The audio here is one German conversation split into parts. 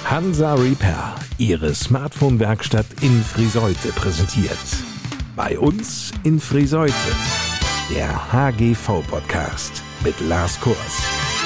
Hansa Repair, Ihre Smartphone-Werkstatt in Friseute präsentiert. Bei uns in Friseute, der HGV-Podcast mit Lars Kors.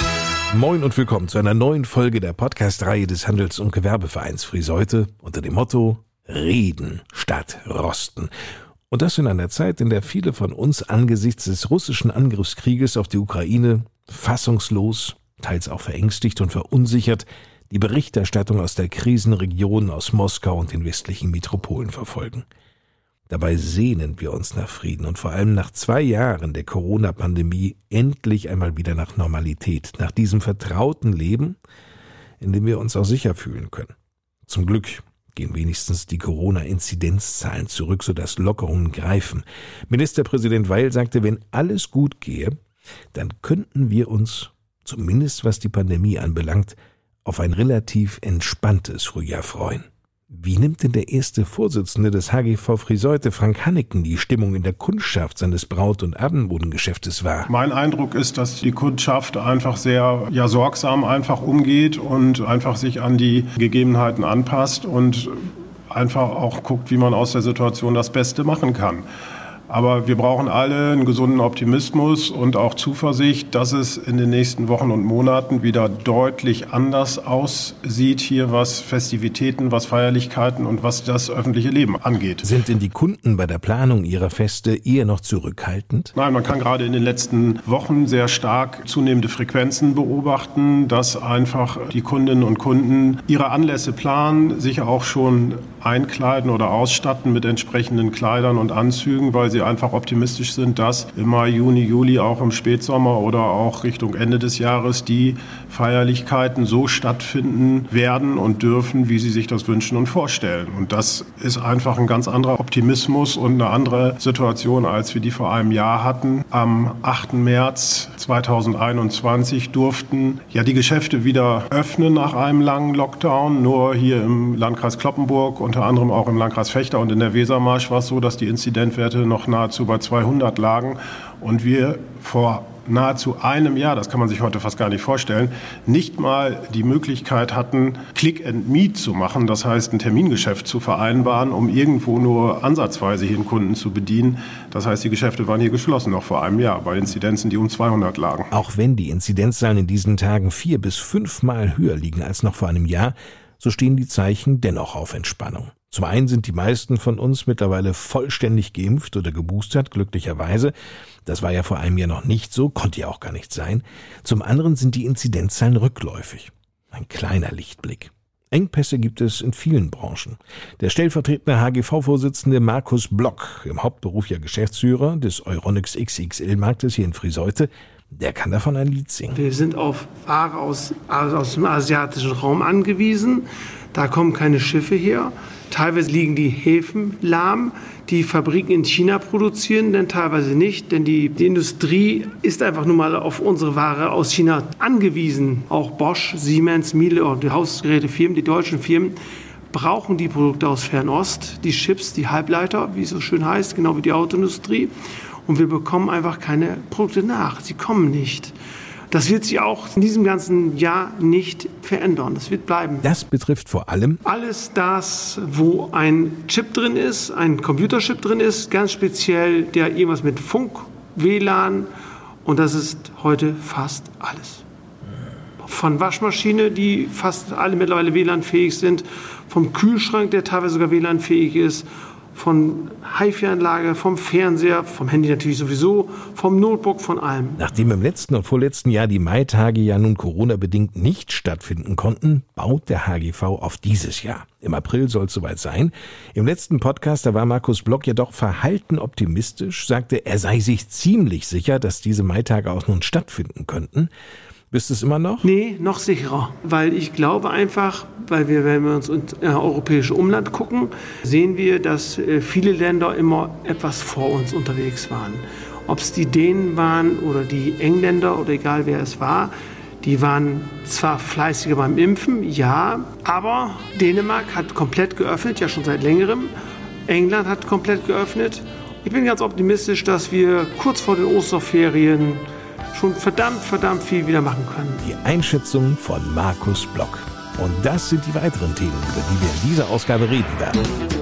Moin und willkommen zu einer neuen Folge der Podcast-Reihe des Handels- und Gewerbevereins Friseute unter dem Motto Reden statt Rosten. Und das in einer Zeit, in der viele von uns angesichts des russischen Angriffskrieges auf die Ukraine fassungslos, teils auch verängstigt und verunsichert, die Berichterstattung aus der Krisenregion aus Moskau und den westlichen Metropolen verfolgen. Dabei sehnen wir uns nach Frieden und vor allem nach 2 Jahren der Corona-Pandemie endlich einmal wieder nach Normalität, nach diesem vertrauten Leben, in dem wir uns auch sicher fühlen können. Zum Glück gehen wenigstens die Corona-Inzidenzzahlen zurück, sodass Lockerungen greifen. Ministerpräsident Weil sagte, wenn alles gut gehe, dann könnten wir uns, zumindest was die Pandemie anbelangt, auf ein relativ entspanntes Frühjahr freuen. Wie nimmt denn der erste Vorsitzende des HGV Friseute, Frank Hanneken, die Stimmung in der Kundschaft seines Braut- und Abendmodengeschäftes wahr? Mein Eindruck ist, dass die Kundschaft einfach sehr sorgsam einfach umgeht und einfach sich an die Gegebenheiten anpasst und einfach auch guckt, wie man aus der Situation das Beste machen kann. Aber wir brauchen alle einen gesunden Optimismus und auch Zuversicht, dass es in den nächsten Wochen und Monaten wieder deutlich anders aussieht hier, was Festivitäten, was Feierlichkeiten und was das öffentliche Leben angeht. Sind denn die Kunden bei der Planung ihrer Feste eher noch zurückhaltend? Nein, man kann gerade in den letzten Wochen sehr stark zunehmende Frequenzen beobachten, dass einfach die Kundinnen und Kunden ihre Anlässe planen, sich auch schon einkleiden oder ausstatten mit entsprechenden Kleidern und Anzügen, weil sie einfach optimistisch sind, dass im Mai, Juni, Juli, auch im Spätsommer oder auch Richtung Ende des Jahres die Feierlichkeiten so stattfinden werden und dürfen, wie sie sich das wünschen und vorstellen. Und das ist einfach ein ganz anderer Optimismus und eine andere Situation, als wir die vor einem Jahr hatten. Am 8. März 2021 durften die Geschäfte wieder öffnen nach einem langen Lockdown. Nur hier im Landkreis Cloppenburg, unter anderem auch im Landkreis Vechta und in der Wesermarsch war es so, dass die Inzidenzwerte noch nahezu bei 200 lagen und wir vor nahezu einem Jahr, das kann man sich heute fast gar nicht vorstellen, nicht mal die Möglichkeit hatten, Click and Meet zu machen, das heißt ein Termingeschäft zu vereinbaren, um irgendwo nur ansatzweise hier einen Kunden zu bedienen. Das heißt, die Geschäfte waren hier geschlossen, noch vor einem Jahr, bei Inzidenzen, die um 200 lagen. Auch wenn die Inzidenzzahlen in diesen Tagen 4 bis 5 Mal höher liegen als noch vor einem Jahr, so stehen die Zeichen dennoch auf Entspannung. Zum einen sind die meisten von uns mittlerweile vollständig geimpft oder geboostert, glücklicherweise. Das war ja vor einem Jahr noch nicht so, konnte ja auch gar nicht sein. Zum anderen sind die Inzidenzzahlen rückläufig. Ein kleiner Lichtblick. Engpässe gibt es in vielen Branchen. Der stellvertretende HGV-Vorsitzende Markus Block, im Hauptberuf ja Geschäftsführer des Euronics XXL-Marktes hier in Friseute, der kann davon ein Lied singen. Wir sind auf Ware aus dem asiatischen Raum angewiesen. Da kommen keine Schiffe her. Teilweise liegen die Häfen lahm. Die Fabriken in China produzieren, denn teilweise nicht. Denn die Industrie ist einfach nur mal auf unsere Ware aus China angewiesen. Auch Bosch, Siemens, Miele und die Hausgerätefirmen, die deutschen Firmen, brauchen die Produkte aus Fernost, die Chips, die Halbleiter, wie es so schön heißt, genau wie die Autoindustrie. Und wir bekommen einfach keine Produkte nach. Sie kommen nicht. Das wird sich auch in diesem ganzen Jahr nicht verändern. Das wird bleiben. Das betrifft vor allem alles das, wo ein Chip drin ist, ein Computerchip drin ist, ganz speziell der irgendwas mit Funk, WLAN. Und das ist heute fast alles. Von Waschmaschine, die fast alle mittlerweile WLAN-fähig sind, vom Kühlschrank, der teilweise sogar WLAN-fähig ist, von HiFi-Anlage, vom Fernseher, vom Handy natürlich sowieso, vom Notebook, von allem. Nachdem im letzten und vorletzten Jahr die Maitage ja nun Corona-bedingt nicht stattfinden konnten, baut der HGV auf dieses Jahr. Im April soll es soweit sein. Im letzten Podcast, da war Markus Block ja doch verhalten optimistisch, sagte, er sei sich ziemlich sicher, dass diese Maitage auch nun stattfinden könnten. Bist du es immer noch? Nee, noch sicherer. Weil ich glaube einfach, wenn wir uns ins europäische Umland gucken, sehen wir, dass viele Länder immer etwas vor uns unterwegs waren. Ob es die Dänen waren oder die Engländer oder egal wer es war, die waren zwar fleißiger beim Impfen, ja, aber Dänemark hat komplett geöffnet, ja schon seit längerem. England hat komplett geöffnet. Ich bin ganz optimistisch, dass wir kurz vor den Osterferien schon verdammt viel wieder machen können. Die Einschätzung von Markus Block. Und das sind die weiteren Themen, über die wir in dieser Ausgabe reden werden.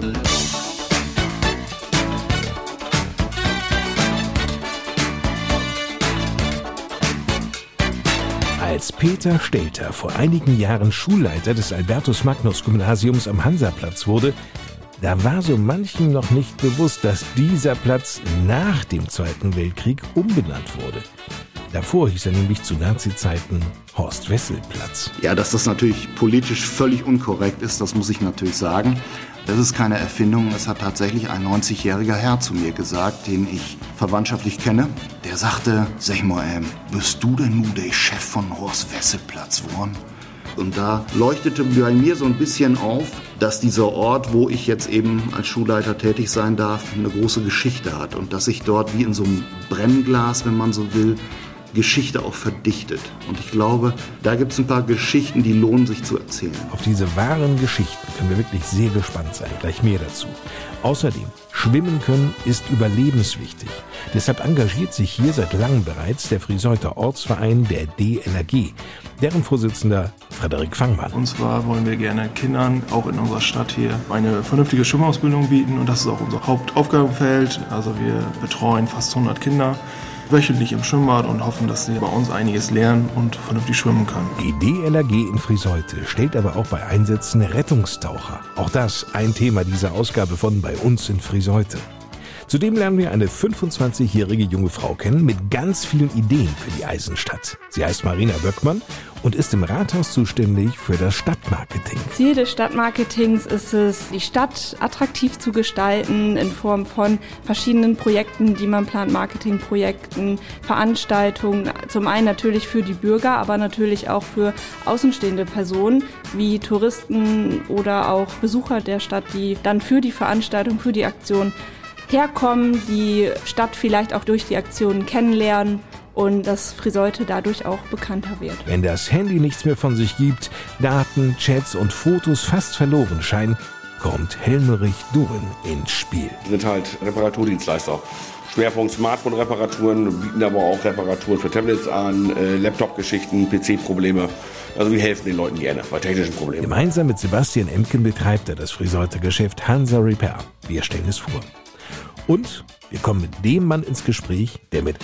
Als Peter Stelter vor einigen Jahren Schulleiter des Albertus-Magnus-Gymnasiums am Hansaplatz wurde, da war so manchem noch nicht bewusst, dass dieser Platz nach dem Zweiten Weltkrieg umbenannt wurde. Davor hieß er nämlich zu Nazi-Zeiten Horst-Wessel-Platz. Ja, dass das natürlich politisch völlig unkorrekt ist, das muss ich natürlich sagen. Das ist keine Erfindung, es hat tatsächlich ein 90-jähriger Herr zu mir gesagt, den ich verwandtschaftlich kenne. Der sagte, sag mal, bist du denn nun der Chef von Horst-Wessel-Platz geworden? Und da leuchtete bei mir so ein bisschen auf, dass dieser Ort, wo ich jetzt eben als Schulleiter tätig sein darf, eine große Geschichte hat. Und dass sich dort wie in so einem Brennglas, wenn man so will, Geschichte auch verdichtet. Und ich glaube, da gibt es ein paar Geschichten, die lohnen sich zu erzählen. Auf diese wahren Geschichten können wir wirklich sehr gespannt sein. Gleich mehr dazu. Außerdem, schwimmen können ist überlebenswichtig. Deshalb engagiert sich hier seit langem bereits der Frieseuther Ortsverein, der DLRG. Deren Vorsitzender Frederik Fangmann. Und zwar wollen wir gerne Kindern, auch in unserer Stadt hier, eine vernünftige Schwimmausbildung bieten. Und das ist auch unser Hauptaufgabenfeld. Also wir betreuen fast 100 Kinder wöchentlich im Schwimmbad und hoffen, dass sie bei uns einiges lernen und vernünftig schwimmen können. Die DLRG in Frieseute stellt aber auch bei Einsätzen Rettungstaucher. Auch das ein Thema dieser Ausgabe von Bei uns in Frieseute. Zudem lernen wir eine 25-jährige junge Frau kennen mit ganz vielen Ideen für die Eisenstadt. Sie heißt Marina Böckmann und ist im Rathaus zuständig für das Stadtmarketing. Ziel des Stadtmarketings ist es, die Stadt attraktiv zu gestalten in Form von verschiedenen Projekten, die man plant, Marketingprojekten, Veranstaltungen. Zum einen natürlich für die Bürger, aber natürlich auch für außenstehende Personen wie Touristen oder auch Besucher der Stadt, die dann für die Veranstaltung, für die Aktion herkommen, die Stadt vielleicht auch durch die Aktionen kennenlernen und dass Frieseute dadurch auch bekannter wird. Wenn das Handy nichts mehr von sich gibt, Daten, Chats und Fotos fast verloren scheinen, kommt Helmerich Durren ins Spiel. Wir sind halt Reparaturdienstleister. Schwerpunkt Smartphone-Reparaturen, bieten aber auch Reparaturen für Tablets an, Laptop-Geschichten, PC-Probleme. Also wir helfen den Leuten gerne bei technischen Problemen. Gemeinsam mit Sebastian Emken betreibt er das Frieseuther Geschäft Hansa Repair. Wir stellen es vor. Und wir kommen mit dem Mann ins Gespräch, der mit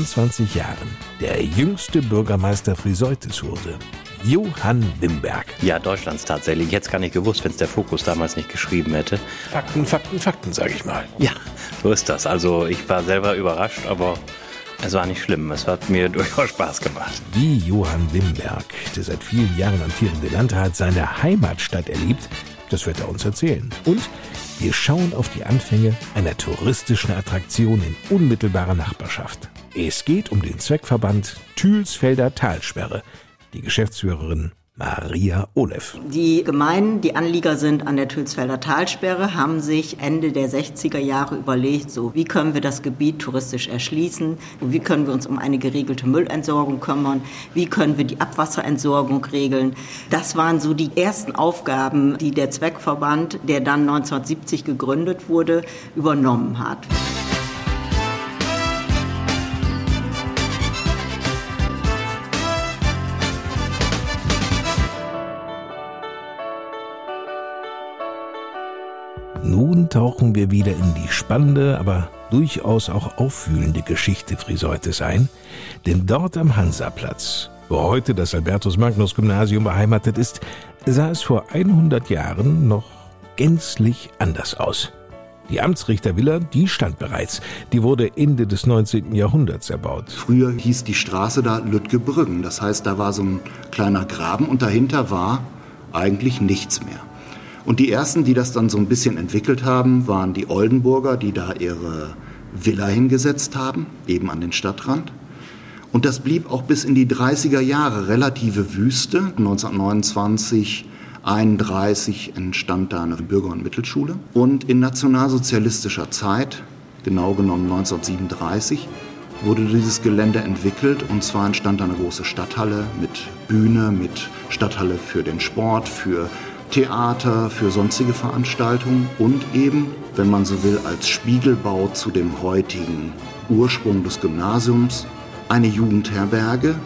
28 Jahren der jüngste Bürgermeister Frieseutes wurde. Johann Wimberg. Ja, Deutschlands tatsächlich. Ich hätte es gar nicht gewusst, wenn es der Fokus damals nicht geschrieben hätte. Fakten, Fakten, Fakten, sage ich mal. Ja, so ist das. Also ich war selber überrascht, aber es war nicht schlimm. Es hat mir durchaus Spaß gemacht. Wie Johann Wimberg, der seit vielen Jahren amtierende Landrat, seine Heimatstadt erlebt, das wird er uns erzählen. Und wir schauen auf die Anfänge einer touristischen Attraktion in unmittelbarer Nachbarschaft. Es geht um den Zweckverband Thülsfelder Talsperre. Die Geschäftsführerin Maria Olev. Die Gemeinden, die Anlieger sind an der Thülsfelder Talsperre, haben sich Ende der 60er Jahre überlegt, so wie können wir das Gebiet touristisch erschließen, wie können wir uns um eine geregelte Müllentsorgung kümmern, wie können wir die Abwasserentsorgung regeln. Das waren so die ersten Aufgaben, die der Zweckverband, der dann 1970 gegründet wurde, übernommen hat. Nun tauchen wir wieder in die spannende, aber durchaus auch aufwühlende Geschichte Frieseutes ein. Denn dort am Hansaplatz, wo heute das Albertus-Magnus-Gymnasium beheimatet ist, sah es vor 100 Jahren noch gänzlich anders aus. Die Amtsrichtervilla, die stand bereits. Die wurde Ende des 19. Jahrhunderts erbaut. Früher hieß die Straße da Lütgebrüggen. Das heißt, da war so ein kleiner Graben und dahinter war eigentlich nichts mehr. Und die ersten, die das dann so ein bisschen entwickelt haben, waren die Oldenburger, die da ihre Villa hingesetzt haben, eben an den Stadtrand. Und das blieb auch bis in die 30er Jahre relative Wüste. 1929, 1931 entstand da eine Bürger- und Mittelschule. Und in nationalsozialistischer Zeit, genau genommen 1937, wurde dieses Gelände entwickelt. Und zwar entstand da eine große Stadthalle mit Bühne, mit Stadthalle für den Sport, für Theater, für sonstige Veranstaltungen und eben, wenn man so will, als Spiegelbau zu dem heutigen Ursprung des Gymnasiums eine Jugendherberge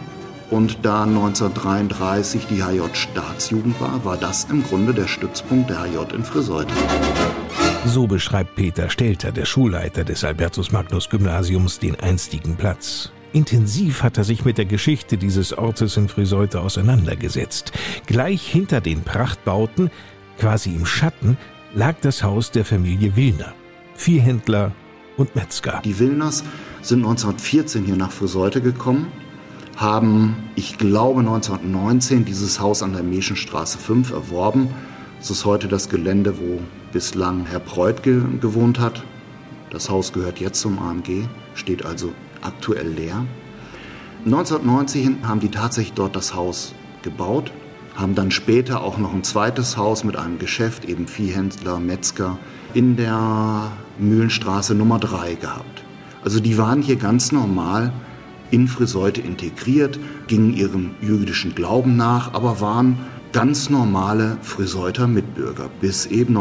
Und da 1933 die HJ-Staatsjugend war das im Grunde der Stützpunkt der HJ in Friseute. So beschreibt Peter Stelter, der Schulleiter des Albertus-Magnus-Gymnasiums, den einstigen Platz. Intensiv hat er sich mit der Geschichte dieses Ortes in Friseute auseinandergesetzt. Gleich hinter den Prachtbauten, quasi im Schatten, lag das Haus der Familie Willner. Viehhändler und Metzger. Die Willners sind 1914 hier nach Friseute gekommen, haben, ich glaube 1919, dieses Haus an der Meschenstraße 5 erworben. Das ist heute das Gelände, wo bislang Herr Preuth gewohnt hat. Das Haus gehört jetzt zum AMG, steht also aktuell leer. 1990 haben die tatsächlich dort das Haus gebaut, haben dann später auch noch ein zweites Haus mit einem Geschäft, eben Viehhändler, Metzger, in der Mühlenstraße Nummer 3 gehabt. Also die waren hier ganz normal in Friseute integriert, gingen ihrem jüdischen Glauben nach, aber waren ganz normale Friseuter Mitbürger. Bis eben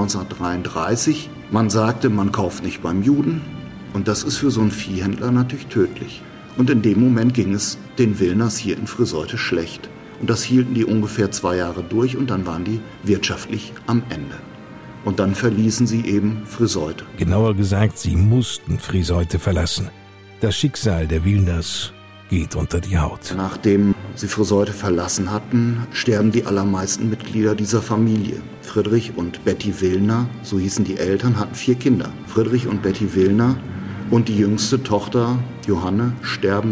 1933. Man sagte, man kauft nicht beim Juden. Und das ist für so einen Viehhändler natürlich tödlich. Und in dem Moment ging es den Willners hier in Friseute schlecht. Und das hielten die ungefähr 2 Jahre durch und dann waren die wirtschaftlich am Ende. Und dann verließen sie eben Friseute. Genauer gesagt, sie mussten Friseute verlassen. Das Schicksal der Willners geht unter die Haut. Nachdem sie Friseute verlassen hatten, sterben die allermeisten Mitglieder dieser Familie. Friedrich und Betty Willner, so hießen die Eltern, hatten 4 Kinder. Friedrich und Betty Willner und die jüngste Tochter, Johanne, sterben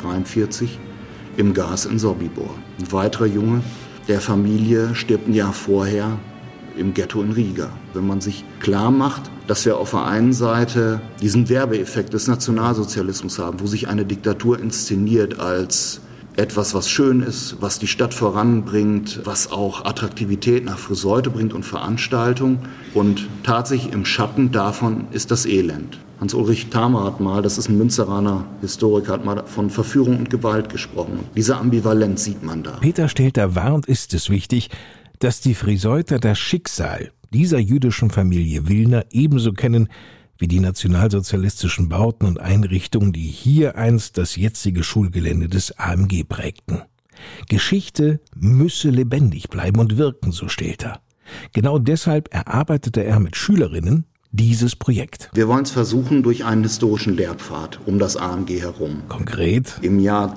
1943 im Gas in Sobibor. Ein weiterer Junge der Familie stirbt ein Jahr vorher im Ghetto in Riga. Wenn man sich klar macht, dass wir auf der einen Seite diesen Werbeeffekt des Nationalsozialismus haben, wo sich eine Diktatur inszeniert als etwas, was schön ist, was die Stadt voranbringt, was auch Attraktivität nach Friseute bringt und Veranstaltung. Und tatsächlich im Schatten davon ist das Elend. Hans-Ulrich Thamer hat mal, das ist ein Münsteraner Historiker, hat mal von Verführung und Gewalt gesprochen. Diese Ambivalenz sieht man da. Peter Stelter warnt, ist es wichtig, dass die Friseuter das Schicksal dieser jüdischen Familie Willner ebenso kennen wie die nationalsozialistischen Bauten und Einrichtungen, die hier einst das jetzige Schulgelände des AMG prägten. Geschichte müsse lebendig bleiben und wirken, so Stelter. Genau deshalb erarbeitete er mit Schülerinnen dieses Projekt. Wir wollen es versuchen durch einen historischen Lehrpfad um das AMG herum. Konkret? Im Jahr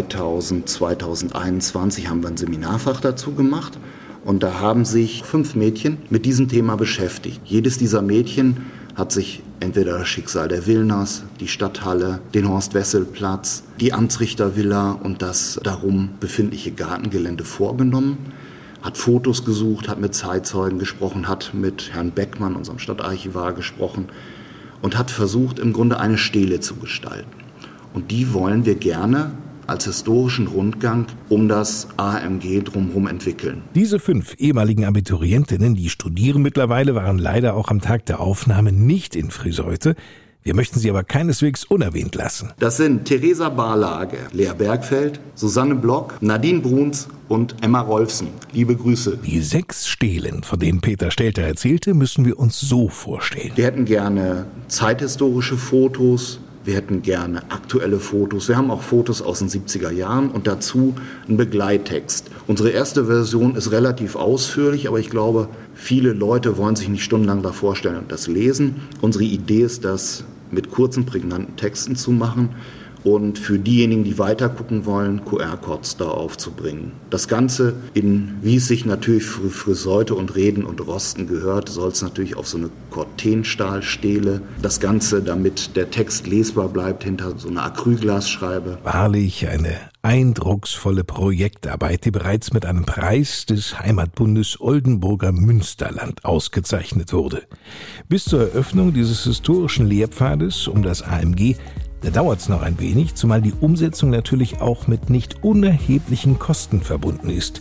2021 haben wir ein Seminarfach dazu gemacht. Und da haben sich 5 Mädchen mit diesem Thema beschäftigt. Jedes dieser Mädchen hat sich entweder das Schicksal der Willners, die Stadthalle, den Horst-Wessel-Platz, die Amtsrichtervilla und das darum befindliche Gartengelände vorgenommen, hat Fotos gesucht, hat mit Zeitzeugen gesprochen, hat mit Herrn Beckmann, unserem Stadtarchivar, gesprochen und hat versucht, im Grunde eine Stele zu gestalten. Und die wollen wir gerne als historischen Rundgang um das AMG drumherum entwickeln. Diese 5 ehemaligen Abiturientinnen, die studieren mittlerweile, waren leider auch am Tag der Aufnahme nicht in Friseute. Wir möchten sie aber keineswegs unerwähnt lassen. Das sind Theresa Barlage, Lea Bergfeld, Susanne Block, Nadine Bruns und Emma Rolfsen. Liebe Grüße. Die 6 Stelen, von denen Peter Stelter erzählte, müssen wir uns so vorstellen. Wir hätten gerne zeithistorische Fotos, wir hätten gerne aktuelle Fotos. Wir haben auch Fotos aus den 70er Jahren und dazu einen Begleittext. Unsere erste Version ist relativ ausführlich, aber ich glaube, viele Leute wollen sich nicht stundenlang da vorstellen und das lesen. Unsere Idee ist, das mit kurzen, prägnanten Texten zu machen und für diejenigen, die weiter gucken wollen, QR-Codes da aufzubringen. Das Ganze, wie es sich natürlich für Friseute und Reden und Rosten gehört, soll es natürlich auf so eine Cortenstahlstele. Das Ganze, damit der Text lesbar bleibt, hinter so einer Acrylglasscheibe. Wahrlich eine eindrucksvolle Projektarbeit, die bereits mit einem Preis des Heimatbundes Oldenburger Münsterland ausgezeichnet wurde. Bis zur Eröffnung dieses historischen Lehrpfades um das AMG da dauert es noch ein wenig, zumal die Umsetzung natürlich auch mit nicht unerheblichen Kosten verbunden ist.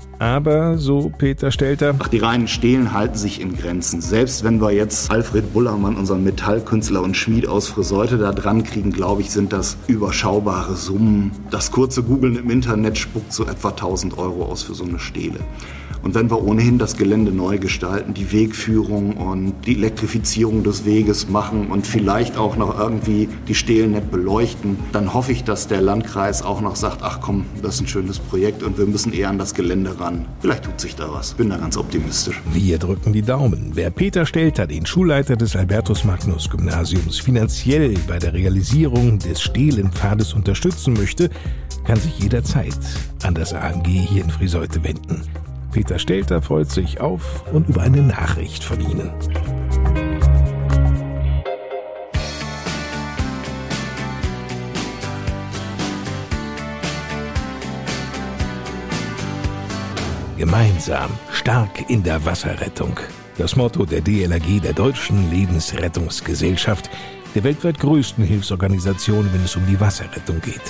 Aber, so Peter Stelter... Die reinen Stelen halten sich in Grenzen. Selbst wenn wir jetzt Alfred Bullermann, unseren Metallkünstler und Schmied aus Friseute, da dran kriegen, glaube ich, sind das überschaubare Summen. Das kurze Googlen im Internet spuckt so etwa 1.000 € aus für so eine Stele. Und wenn wir ohnehin das Gelände neu gestalten, die Wegführung und die Elektrifizierung des Weges machen und vielleicht auch noch irgendwie die Stelen nett beleuchten, dann hoffe ich, dass der Landkreis auch noch sagt, ach komm, das ist ein schönes Projekt und wir müssen eher an das Gelände ran. Vielleicht tut sich da was. Bin da ganz optimistisch. Wir drücken die Daumen. Wer Peter Stelter, den Schulleiter des Albertus-Magnus-Gymnasiums, finanziell bei der Realisierung des Stelenpfades unterstützen möchte, kann sich jederzeit an das AMG hier in Friseute wenden. Peter Stelter freut sich auf und über eine Nachricht von Ihnen. Gemeinsam stark in der Wasserrettung. Das Motto der DLRG, der Deutschen Lebensrettungsgesellschaft, der weltweit größten Hilfsorganisation, wenn es um die Wasserrettung geht.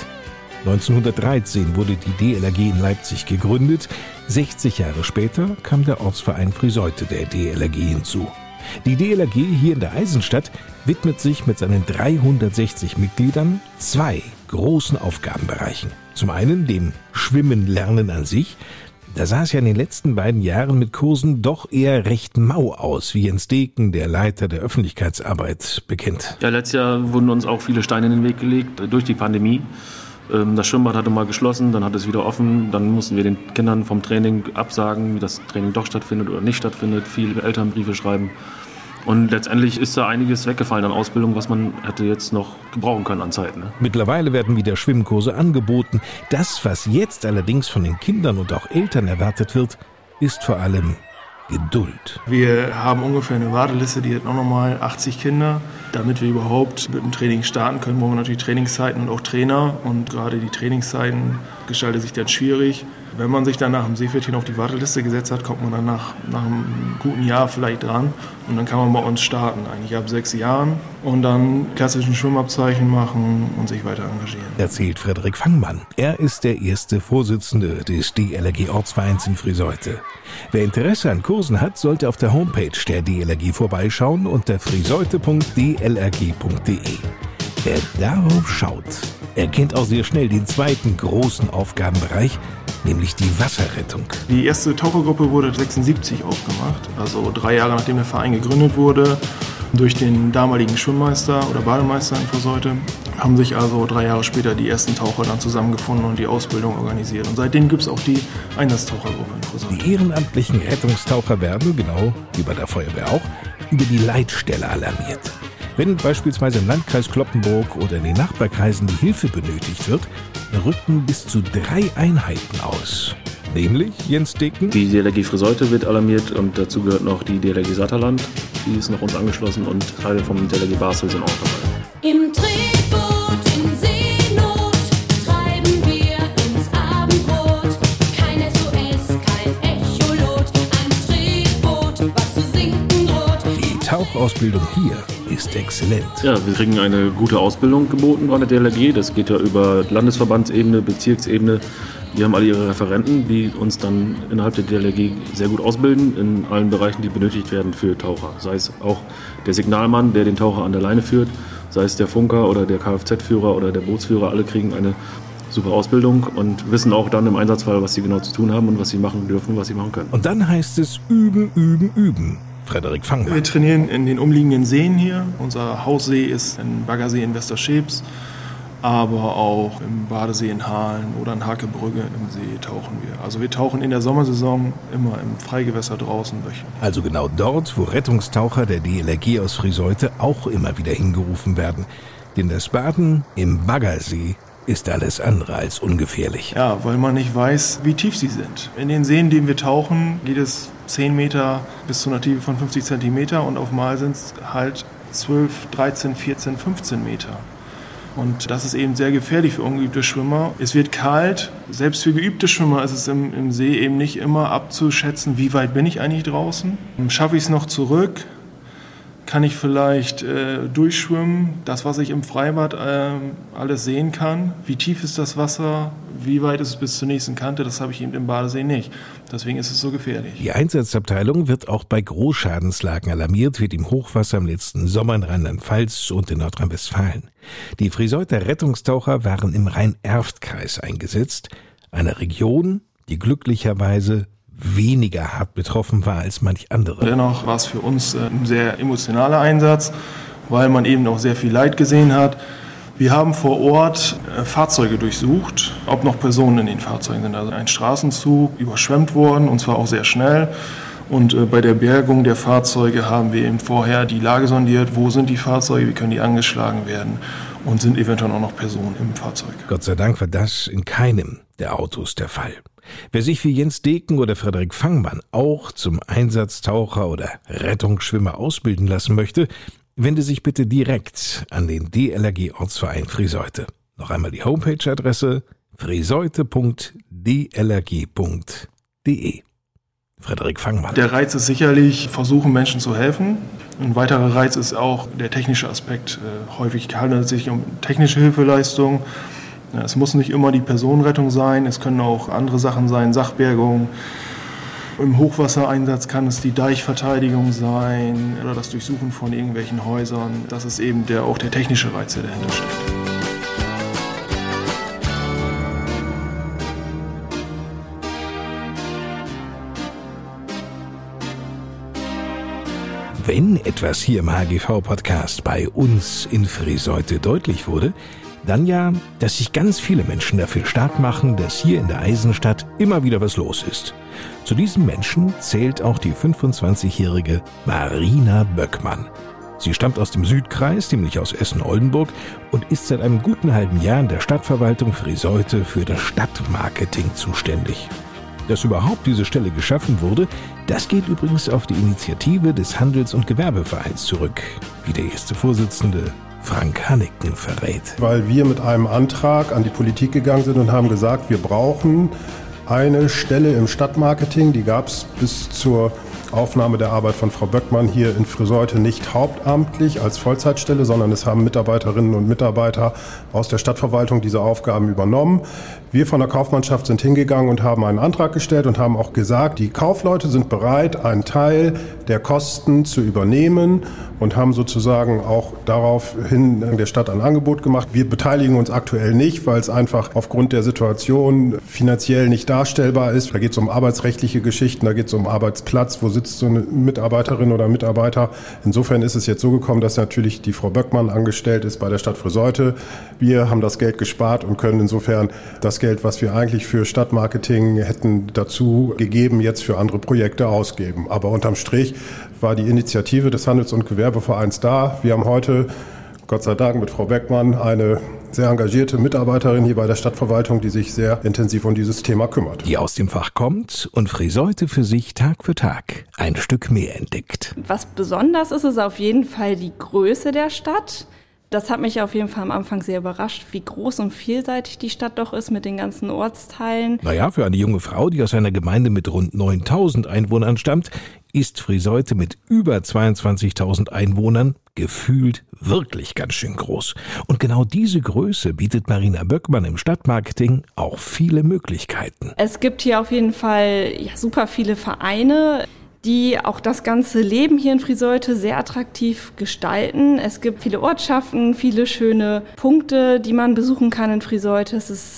1913 wurde die DLRG in Leipzig gegründet. 60 Jahre später kam der Ortsverein Friseute der DLRG hinzu. Die DLRG hier in der Eisenstadt widmet sich mit seinen 360 Mitgliedern 2 großen Aufgabenbereichen. Zum einen dem Schwimmen lernen an sich. Da sah es ja in den letzten beiden Jahren mit Kursen doch eher recht mau aus, wie Jens Deken, der Leiter der Öffentlichkeitsarbeit, bekennt. Ja, letztes Jahr wurden uns auch viele Steine in den Weg gelegt durch die Pandemie. Das Schwimmbad hatte mal geschlossen, dann hat es wieder offen. Dann mussten wir den Kindern vom Training absagen, wie das Training doch stattfindet oder nicht stattfindet. Viele Elternbriefe schreiben. Und letztendlich ist da einiges weggefallen an Ausbildung, was man hätte jetzt noch gebrauchen können an Zeit. Mittlerweile werden wieder Schwimmkurse angeboten. Das, was jetzt allerdings von den Kindern und auch Eltern erwartet wird, ist vor allem Geduld. Wir haben ungefähr eine Warteliste, die hat auch nochmal 80 Kinder. Damit wir überhaupt mit dem Training starten können, brauchen wir natürlich Trainingszeiten und auch Trainer. Und gerade die Trainingszeiten gestaltet sich dann schwierig. Wenn man sich dann nach dem Seepferdchen auf die Warteliste gesetzt hat, kommt man dann nach einem guten Jahr vielleicht dran. Und dann kann man bei uns starten, eigentlich ab 6 Jahren. Und dann klassischen Schwimmabzeichen machen und sich weiter engagieren. Erzählt Frederik Fangmann. Er ist der erste Vorsitzende des DLRG-Ortsvereins in Friseute. Wer Interesse an Kursen hat, sollte auf der Homepage der DLRG vorbeischauen unter friseute.dlrg.de. Wer darauf schaut, erkennt auch sehr schnell den zweiten großen Aufgabenbereich, nämlich die Wasserrettung. Die erste Tauchergruppe wurde 76 aufgemacht, also 3 Jahre nachdem der Verein gegründet wurde. Durch den damaligen Schwimmmeister oder Bademeister in Friseute haben sich also 3 Jahre später die ersten Taucher dann zusammengefunden und die Ausbildung organisiert. Und seitdem gibt es auch die Einsatztauchergruppe in Friseute. Die ehrenamtlichen Rettungstaucher werden, genau wie bei der Feuerwehr auch, über die Leitstelle alarmiert. Wenn beispielsweise im Landkreis Cloppenburg oder in den Nachbarkreisen die Hilfe benötigt wird, rücken bis zu 3 Einheiten aus. Nämlich, Jens Deken? Die DLRG Friseute wird alarmiert und dazu gehört noch die DLRG Satterland. Die ist noch uns angeschlossen und Teile vom DLRG Basel sind auch dabei. Im Tretboot in Seenot treiben wir ins Abendrot. Kein SOS, kein Echolot, ein Tretboot, was zu sinken droht. Die Tauchausbildung hier ist exzellent. Ja, wir kriegen eine gute Ausbildung geboten bei der DLRG. Das geht ja über Landesverbandsebene, Bezirksebene. Die haben alle ihre Referenten, die uns dann innerhalb der DLRG sehr gut ausbilden in allen Bereichen, die benötigt werden für Taucher. Sei es auch der Signalmann, der den Taucher an der Leine führt, sei es der Funker oder der Kfz-Führer oder der Bootsführer. Alle kriegen eine super Ausbildung und wissen auch dann im Einsatzfall, was sie genau zu tun haben und was sie machen dürfen, was sie machen können. Und dann heißt es üben, üben, üben. Frederik Fangmann. Wir trainieren in den umliegenden Seen hier. Unser Haussee ist in Baggersee in Westerscheps, aber auch im Badesee in Hahlen oder in Hakebrügge im See tauchen wir. Also wir tauchen in der Sommersaison immer im Freigewässer draußen wöchentlich. Also genau dort, wo Rettungstaucher der DLRG aus Friseute auch immer wieder hingerufen werden. Denn das Baden im Baggersee ist alles andere als ungefährlich. Ja, weil man nicht weiß, wie tief sie sind. In den Seen, in denen wir tauchen, geht es 10 Meter bis zu einer Tiefe von 50 Zentimeter und auf Mal sind es halt 12, 13, 14, 15 Meter. Und das ist eben sehr gefährlich für ungeübte Schwimmer. Es wird kalt. Selbst für geübte Schwimmer ist es im See eben nicht immer abzuschätzen, wie weit bin ich eigentlich draußen. Schaffe ich es noch zurück? Kann ich vielleicht durchschwimmen? Das, was ich im Freibad alles sehen kann. Wie tief ist das Wasser? Wie weit ist es bis zur nächsten Kante? Das habe ich eben im Badesee nicht. Deswegen ist es so gefährlich. Die Einsatzabteilung wird auch bei Großschadenslagen alarmiert, wie dem Hochwasser im letzten Sommer in Rheinland-Pfalz und in Nordrhein-Westfalen. Die Friseuter Rettungstaucher waren im Rhein-Erft-Kreis eingesetzt, einer Region, die glücklicherweise weniger hart betroffen war als manch andere. Dennoch war es für uns ein sehr emotionaler Einsatz, weil man eben auch sehr viel Leid gesehen hat. Wir haben vor Ort Fahrzeuge durchsucht, ob noch Personen in den Fahrzeugen sind. Also ein Straßenzug überschwemmt worden, und zwar auch sehr schnell. Und bei der Bergung der Fahrzeuge haben wir eben vorher die Lage sondiert, wo sind die Fahrzeuge, wie können die angeschlagen werden und sind eventuell auch noch Personen im Fahrzeug. Gott sei Dank war das in keinem der Autos der Fall. Wer sich wie Jens Deken oder Frederik Fangmann auch zum Einsatztaucher oder Rettungsschwimmer ausbilden lassen möchte, wende sich bitte direkt an den DLRG-Ortsverein Friseute. Noch einmal die Homepage-Adresse friseute.dlrg.de. Frederik Fangmann. Der Reiz ist sicherlich, versuchen Menschen zu helfen. Ein weiterer Reiz ist auch der technische Aspekt. Häufig handelt es sich um technische Hilfeleistung. Es muss nicht immer die Personenrettung sein, es können auch andere Sachen sein, Sachbergung. Im Hochwassereinsatz kann es die Deichverteidigung sein oder das Durchsuchen von irgendwelchen Häusern. Das ist eben auch der technische Reiz, der dahinter steckt. Wenn etwas hier im HGV-Podcast bei uns in Friseute deutlich wurde, dann ja, dass sich ganz viele Menschen dafür stark machen, dass hier in der Eisenstadt immer wieder was los ist. Zu diesen Menschen zählt auch die 25-jährige Marina Böckmann. Sie stammt aus dem Südkreis, nämlich aus Essen-Oldenburg, und ist seit einem guten halben Jahr in der Stadtverwaltung Friseute für das Stadtmarketing zuständig. Dass überhaupt diese Stelle geschaffen wurde, das geht übrigens auf die Initiative des Handels- und Gewerbevereins zurück, wie der erste Vorsitzende Frank Hanneken verrät. Weil wir mit einem Antrag an die Politik gegangen sind und haben gesagt, wir brauchen eine Stelle im Stadtmarketing. Die gab es bis zur Aufnahme der Arbeit von Frau Böckmann hier in Friseute nicht hauptamtlich als Vollzeitstelle, sondern es haben Mitarbeiterinnen und Mitarbeiter aus der Stadtverwaltung diese Aufgaben übernommen. Wir von der Kaufmannschaft sind hingegangen und haben einen Antrag gestellt und haben auch gesagt, die Kaufleute sind bereit, einen Teil der Kosten zu übernehmen und haben sozusagen auch daraufhin der Stadt ein Angebot gemacht. Wir beteiligen uns aktuell nicht, weil es einfach aufgrund der Situation finanziell nicht darstellbar ist. Da geht es um arbeitsrechtliche Geschichten, da geht es um Arbeitsplatz, wo sitzt so eine Mitarbeiterin oder Mitarbeiter. Insofern ist es jetzt so gekommen, dass natürlich die Frau Böckmann angestellt ist bei der Stadt Friseute. Wir haben das Geld gespart und können insofern das Geld, was wir eigentlich für Stadtmarketing hätten dazu gegeben, jetzt für andere Projekte ausgeben. Aber unterm Strich war die Initiative des Handels- und Gewerbevereins da. Wir haben heute, Gott sei Dank, mit Frau Böckmann eine sehr engagierte Mitarbeiterin hier bei der Stadtverwaltung, die sich sehr intensiv um dieses Thema kümmert. Die aus dem Fach kommt und Friseute für sich Tag für Tag ein Stück mehr entdeckt. Was besonders ist, ist auf jeden Fall die Größe der Stadt. Das hat mich auf jeden Fall am Anfang sehr überrascht, wie groß und vielseitig die Stadt doch ist mit den ganzen Ortsteilen. Naja, für eine junge Frau, die aus einer Gemeinde mit rund 9.000 Einwohnern stammt, ist Friseute mit über 22.000 Einwohnern gefühlt wirklich ganz schön groß. Und genau diese Größe bietet Marina Böckmann im Stadtmarketing auch viele Möglichkeiten. Es gibt hier auf jeden Fall super viele Vereine, die auch das ganze Leben hier in Friseute sehr attraktiv gestalten. Es gibt viele Ortschaften, viele schöne Punkte, die man besuchen kann in Friseute.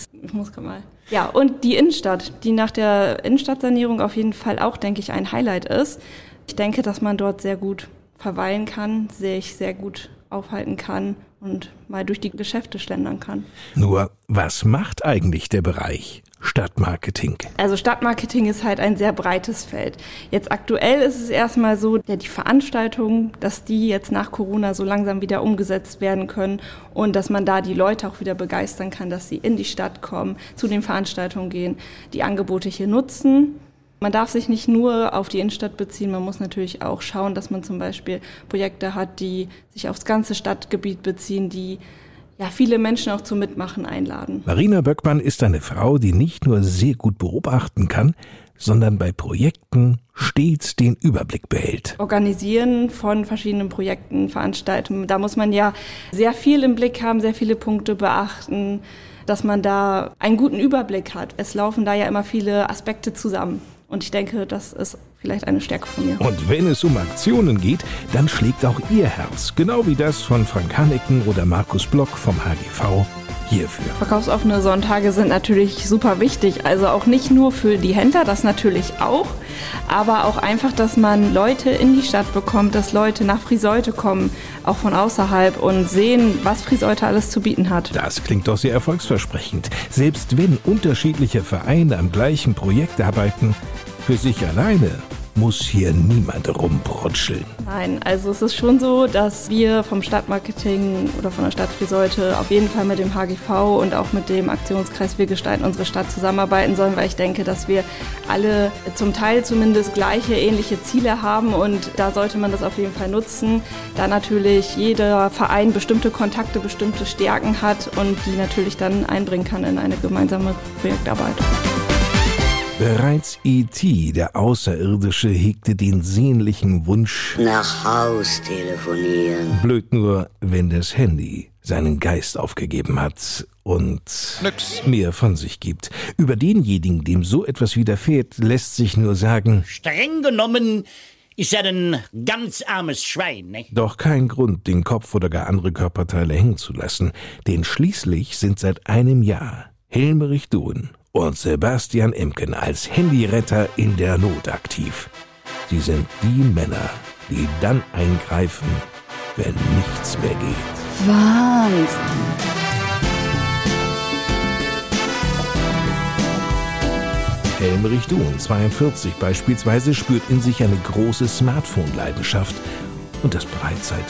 Ja, und die Innenstadt, die nach der Innenstadtsanierung auf jeden Fall auch, denke ich, ein Highlight ist. Ich denke, dass man dort sehr gut verweilen kann, sich sehr gut aufhalten kann und mal durch die Geschäfte schlendern kann. Nur, was macht eigentlich der Bereich Stadtmarketing? Also Stadtmarketing ist halt ein sehr breites Feld. Jetzt aktuell ist es erstmal so, die Veranstaltungen, dass die jetzt nach Corona so langsam wieder umgesetzt werden können und dass man da die Leute auch wieder begeistern kann, dass sie in die Stadt kommen, zu den Veranstaltungen gehen, die Angebote hier nutzen. Man darf sich nicht nur auf die Innenstadt beziehen, man muss natürlich auch schauen, dass man zum Beispiel Projekte hat, die sich aufs ganze Stadtgebiet beziehen, die viele Menschen auch zum Mitmachen einladen. Marina Böckmann ist eine Frau, die nicht nur sehr gut beobachten kann, sondern bei Projekten stets den Überblick behält. Organisieren von verschiedenen Projekten, Veranstaltungen, da muss man ja sehr viel im Blick haben, sehr viele Punkte beachten, dass man da einen guten Überblick hat. Es laufen da ja immer viele Aspekte zusammen. Und ich denke, das ist auf vielleicht eine Stärke von mir. Und wenn es um Aktionen geht, dann schlägt auch Ihr Herz, genau wie das von Frank Haneken oder Markus Block vom HGV, hierfür. Verkaufsoffene Sonntage sind natürlich super wichtig, also auch nicht nur für die Händler, das natürlich auch, aber auch einfach, dass man Leute in die Stadt bekommt, dass Leute nach Friseute kommen, auch von außerhalb und sehen, was Friseute alles zu bieten hat. Das klingt doch sehr erfolgsversprechend. Selbst wenn unterschiedliche Vereine am gleichen Projekt arbeiten, für sich alleine muss hier niemand rumprutscheln. Nein, also es ist schon so, dass wir vom Stadtmarketing oder von der Stadt Friseute auf jeden Fall mit dem HGV und auch mit dem Aktionskreis Wir gestalten unsere Stadt zusammenarbeiten sollen, weil ich denke, dass wir alle zum Teil zumindest gleiche, ähnliche Ziele haben und da sollte man das auf jeden Fall nutzen, da natürlich jeder Verein bestimmte Kontakte, bestimmte Stärken hat und die natürlich dann einbringen kann in eine gemeinsame Projektarbeit. Bereits E.T., der Außerirdische, hegte den sehnlichen Wunsch, nach Haus telefonieren. Blöd nur, wenn das Handy seinen Geist aufgegeben hat und mehr von sich gibt. Über denjenigen, dem so etwas widerfährt, lässt sich nur sagen, Streng genommen ist er ein ganz armes Schwein, ne? Doch kein Grund, den Kopf oder gar andere Körperteile hängen zu lassen, denn schließlich sind seit einem Jahr Helmerich Duhn und Sebastian Emken als Handyretter in der Not aktiv. Sie sind die Männer, die dann eingreifen, wenn nichts mehr geht. Wahnsinn! Helmerich Duhn, 42 beispielsweise, spürt in sich eine große Smartphone-Leidenschaft. Und das bereits seit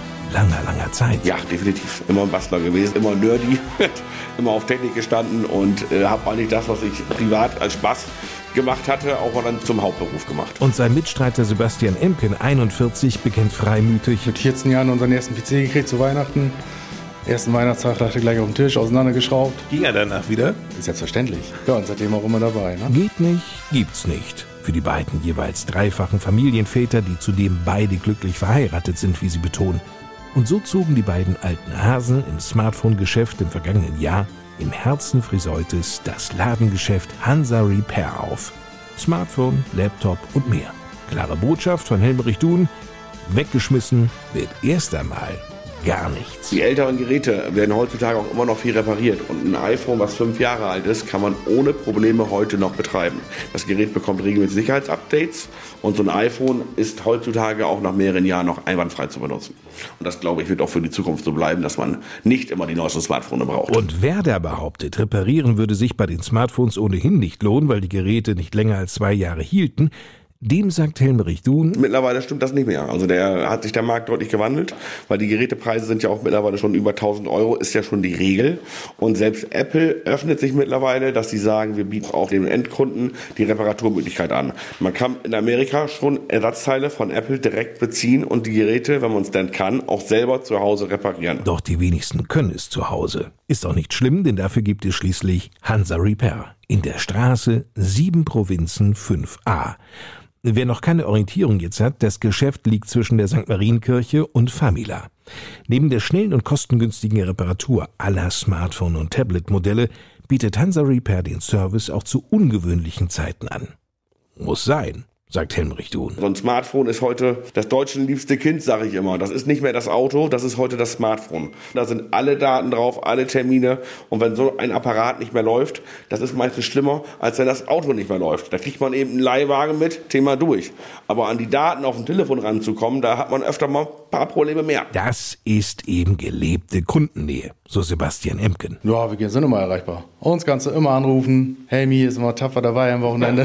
langer Zeit. Ja, definitiv. Immer ein Bastler gewesen, immer nerdy, immer auf Technik gestanden und habe eigentlich das, was ich privat als Spaß gemacht hatte, auch mal dann zum Hauptberuf gemacht. Und sein Mitstreiter Sebastian Emken, 41, bekennt freimütig: Mit 14 Jahren unseren ersten PC gekriegt zu Weihnachten. Ersten Weihnachtstag lag er gleich auf dem Tisch, auseinandergeschraubt. Ging er danach wieder? Ist selbstverständlich. Ja, und seitdem auch immer dabei. Ne? Geht nicht, gibt's nicht. Für die beiden jeweils dreifachen Familienväter, die zudem beide glücklich verheiratet sind, wie sie betonen. Und so zogen die beiden alten Hasen im Smartphone-Geschäft im vergangenen Jahr im Herzen Friseutes das Ladengeschäft Hansa Repair auf. Smartphone, Laptop und mehr. Klare Botschaft von Helmerich Duhn: weggeschmissen wird erst einmal gar nichts. Die älteren Geräte werden heutzutage auch immer noch viel repariert. Und ein iPhone, was 5 Jahre alt ist, kann man ohne Probleme heute noch betreiben. Das Gerät bekommt regelmäßig Sicherheitsupdates und so ein iPhone ist heutzutage auch nach mehreren Jahren noch einwandfrei zu benutzen. Und das, glaube ich, wird auch für die Zukunft so bleiben, dass man nicht immer die neuesten Smartphones braucht. Und wer da behauptet, reparieren würde sich bei den Smartphones ohnehin nicht lohnen, weil die Geräte nicht länger als 2 Jahre hielten, dem sagt Helmerich Duhn: Mittlerweile stimmt das nicht mehr. Also hat sich der Markt deutlich gewandelt, weil die Gerätepreise sind ja auch mittlerweile schon über 1.000 Euro, ist ja schon die Regel. Und selbst Apple öffnet sich mittlerweile, dass sie sagen, wir bieten auch dem Endkunden die Reparaturmöglichkeit an. Man kann in Amerika schon Ersatzteile von Apple direkt beziehen und die Geräte, wenn man es denn kann, auch selber zu Hause reparieren. Doch die wenigsten können es zu Hause. Ist auch nicht schlimm, denn dafür gibt es schließlich Hansa Repair in der Straße 7 Provinzen 5a. Wer noch keine Orientierung jetzt hat, das Geschäft liegt zwischen der St. Marienkirche und Famila. Neben der schnellen und kostengünstigen Reparatur aller Smartphone- und Tablet-Modelle bietet Hansa Repair den Service auch zu ungewöhnlichen Zeiten an. Muss sein, sagt Helmerich Duhn. So ein Smartphone ist heute das Deutschen liebste Kind, sage ich immer. Das ist nicht mehr das Auto, das ist heute das Smartphone. Da sind alle Daten drauf, alle Termine. Und wenn so ein Apparat nicht mehr läuft, das ist meistens schlimmer, als wenn das Auto nicht mehr läuft. Da kriegt man eben einen Leihwagen mit, Thema durch. Aber an die Daten auf dem Telefon ranzukommen, da hat man öfter mal ein paar Probleme mehr. Das ist eben gelebte Kundennähe, so Sebastian Emken. Ja, wir sind immer erreichbar. Uns kannst du immer anrufen. Helmi ist immer tapfer dabei am Wochenende.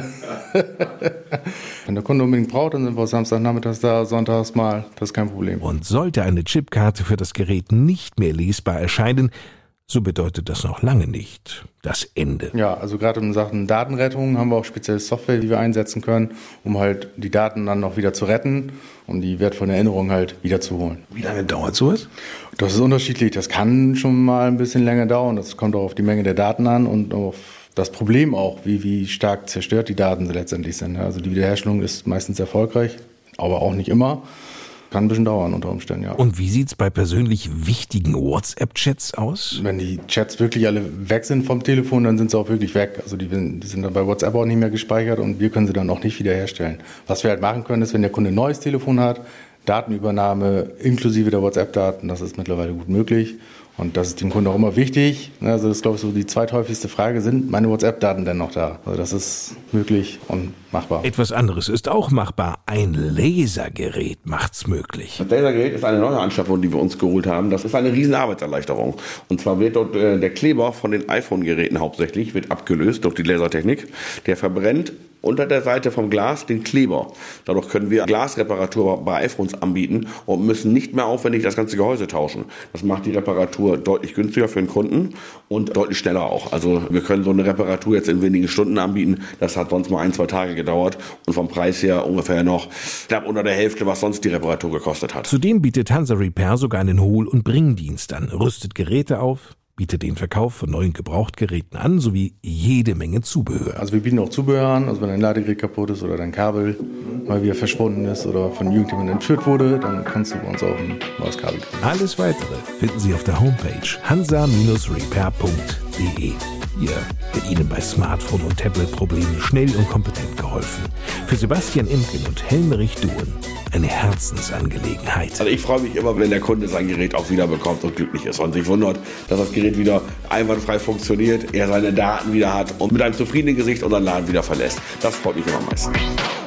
Wenn der Kunde unbedingt braucht, dann sind wir Samstagnachmittags da, sonntags mal. Das ist kein Problem. Und sollte eine Chipkarte für das Gerät nicht mehr lesbar erscheinen, so bedeutet das noch lange nicht das Ende. Ja, also gerade in Sachen Datenrettung haben wir auch spezielle Software, die wir einsetzen können, um halt die Daten dann noch wieder zu retten, um die wertvollen Erinnerungen halt wiederzuholen. Wie lange dauert sowas? Das ist unterschiedlich. Das kann schon mal ein bisschen länger dauern. Das kommt auch auf die Menge der Daten an und auf das Problem auch, wie stark zerstört die Daten letztendlich sind. Also die Wiederherstellung ist meistens erfolgreich, aber auch nicht immer. kann ein bisschen dauern unter Umständen, ja. Und wie sieht's bei persönlich wichtigen WhatsApp-Chats aus? Wenn die Chats wirklich alle weg sind vom Telefon, dann sind sie auch wirklich weg. Also die sind dann bei WhatsApp auch nicht mehr gespeichert und wir können sie dann auch nicht wiederherstellen. Was wir halt machen können, ist, wenn der Kunde ein neues Telefon hat, Datenübernahme inklusive der WhatsApp-Daten, das ist mittlerweile gut möglich. Und das ist dem Kunden auch immer wichtig. Also das ist, glaube ich, so die zweithäufigste Frage, sind meine WhatsApp-Daten denn noch da? Also das ist möglich und machbar. Etwas anderes ist auch machbar. Ein Lasergerät macht's möglich. Das Lasergerät ist eine neue Anschaffung, die wir uns geholt haben. Das ist eine riesen Arbeitserleichterung. Und zwar wird dort der Kleber von den iPhone-Geräten hauptsächlich wird abgelöst durch die Lasertechnik. Der verbrennt unter der Seite vom Glas den Kleber. Dadurch können wir Glasreparatur bei iPhones anbieten und müssen nicht mehr aufwendig das ganze Gehäuse tauschen. Das macht die Reparatur deutlich günstiger für den Kunden und deutlich schneller auch. Also wir können so eine Reparatur jetzt in wenigen Stunden anbieten. Das hat sonst mal 1-2 Tage gedauert und vom Preis her ungefähr noch knapp unter der Hälfte, was sonst die Reparatur gekostet hat. Zudem bietet Hansa Repair sogar einen Hol- und Bringdienst an, rüstet Geräte auf, bietet den Verkauf von neuen Gebrauchtgeräten an, sowie jede Menge Zubehör. Also wir bieten auch Zubehör an, also wenn ein Ladegerät kaputt ist oder dein Kabel mal wieder verschwunden ist oder von irgendjemandem entführt wurde, dann kannst du bei uns auch ein neues Kabel kriegen. Alles Weitere finden Sie auf der Homepage hansa-repair.de. Hier wird Ihnen bei Smartphone- und Tablet-Problemen schnell und kompetent geholfen. Für Sebastian Imken und Helmerich Duhen eine Herzensangelegenheit. Also ich freue mich immer, wenn der Kunde sein Gerät auch wieder bekommt und glücklich ist und sich wundert, dass das Gerät wieder einwandfrei funktioniert, er seine Daten wieder hat und mit einem zufriedenen Gesicht unseren Laden wieder verlässt. Das freut mich immer am meisten.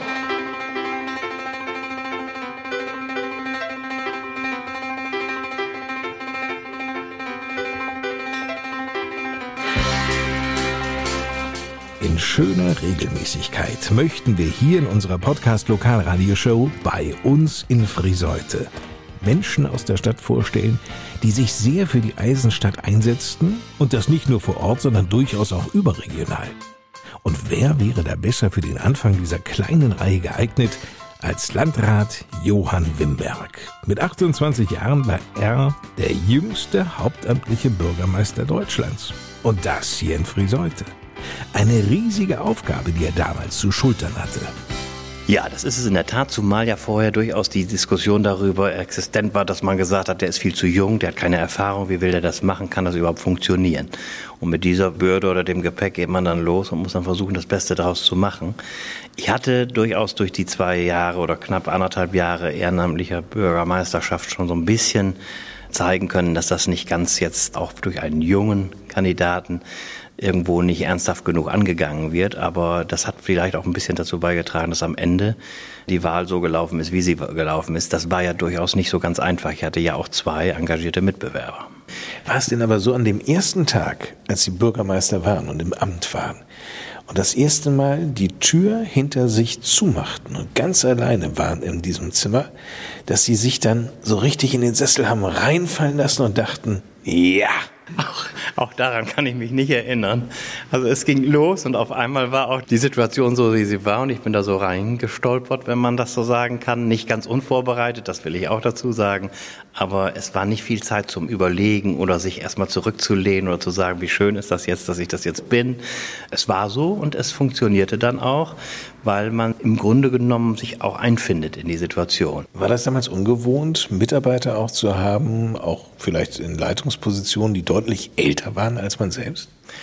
In schöner Regelmäßigkeit möchten wir hier in unserer Podcast-Lokalradioshow bei uns in Friseute Menschen aus der Stadt vorstellen, die sich sehr für die Eisenstadt einsetzten und das nicht nur vor Ort, sondern durchaus auch überregional. Und wer wäre da besser für den Anfang dieser kleinen Reihe geeignet als Landrat Johann Wimberg? Mit 28 Jahren war er der jüngste hauptamtliche Bürgermeister Deutschlands. Und das hier in Friseute. Eine riesige Aufgabe, die er damals zu schultern hatte. Ja, das ist es in der Tat, zumal ja vorher durchaus die Diskussion darüber existent war, dass man gesagt hat, der ist viel zu jung, der hat keine Erfahrung, wie will der das machen, kann das überhaupt funktionieren? Und mit dieser Bürde oder dem Gepäck geht man dann los und muss dann versuchen, das Beste daraus zu machen. Ich hatte durchaus durch die 2 Jahre oder knapp 1,5 Jahre ehrenamtlicher Bürgermeisterschaft schon so ein bisschen zeigen können, dass das nicht ganz jetzt auch durch einen jungen Kandidaten irgendwo nicht ernsthaft genug angegangen wird. Aber das hat vielleicht auch ein bisschen dazu beigetragen, dass am Ende die Wahl so gelaufen ist, wie sie gelaufen ist. Das war ja durchaus nicht so ganz einfach. Ich hatte ja auch 2 engagierte Mitbewerber. War es denn aber so an dem ersten Tag, als Sie Bürgermeister waren und im Amt waren und das erste Mal die Tür hinter sich zumachten und ganz alleine waren in diesem Zimmer, dass Sie sich dann so richtig in den Sessel haben reinfallen lassen und dachten, ja. Auch daran kann ich mich nicht erinnern. Also es ging los und auf einmal war auch die Situation so, wie sie war und ich bin da so reingestolpert, wenn man das so sagen kann. Nicht ganz unvorbereitet, das will ich auch dazu sagen. Aber es war nicht viel Zeit zum Überlegen oder sich erstmal zurückzulehnen oder zu sagen, wie schön ist das jetzt, dass ich das jetzt bin. Es war so und es funktionierte dann auch, weil man im Grunde genommen sich auch einfindet in die Situation. War das damals ungewohnt, Mitarbeiter auch zu haben, auch vielleicht in Leitungspositionen, die deutlich älter waren als man selbst?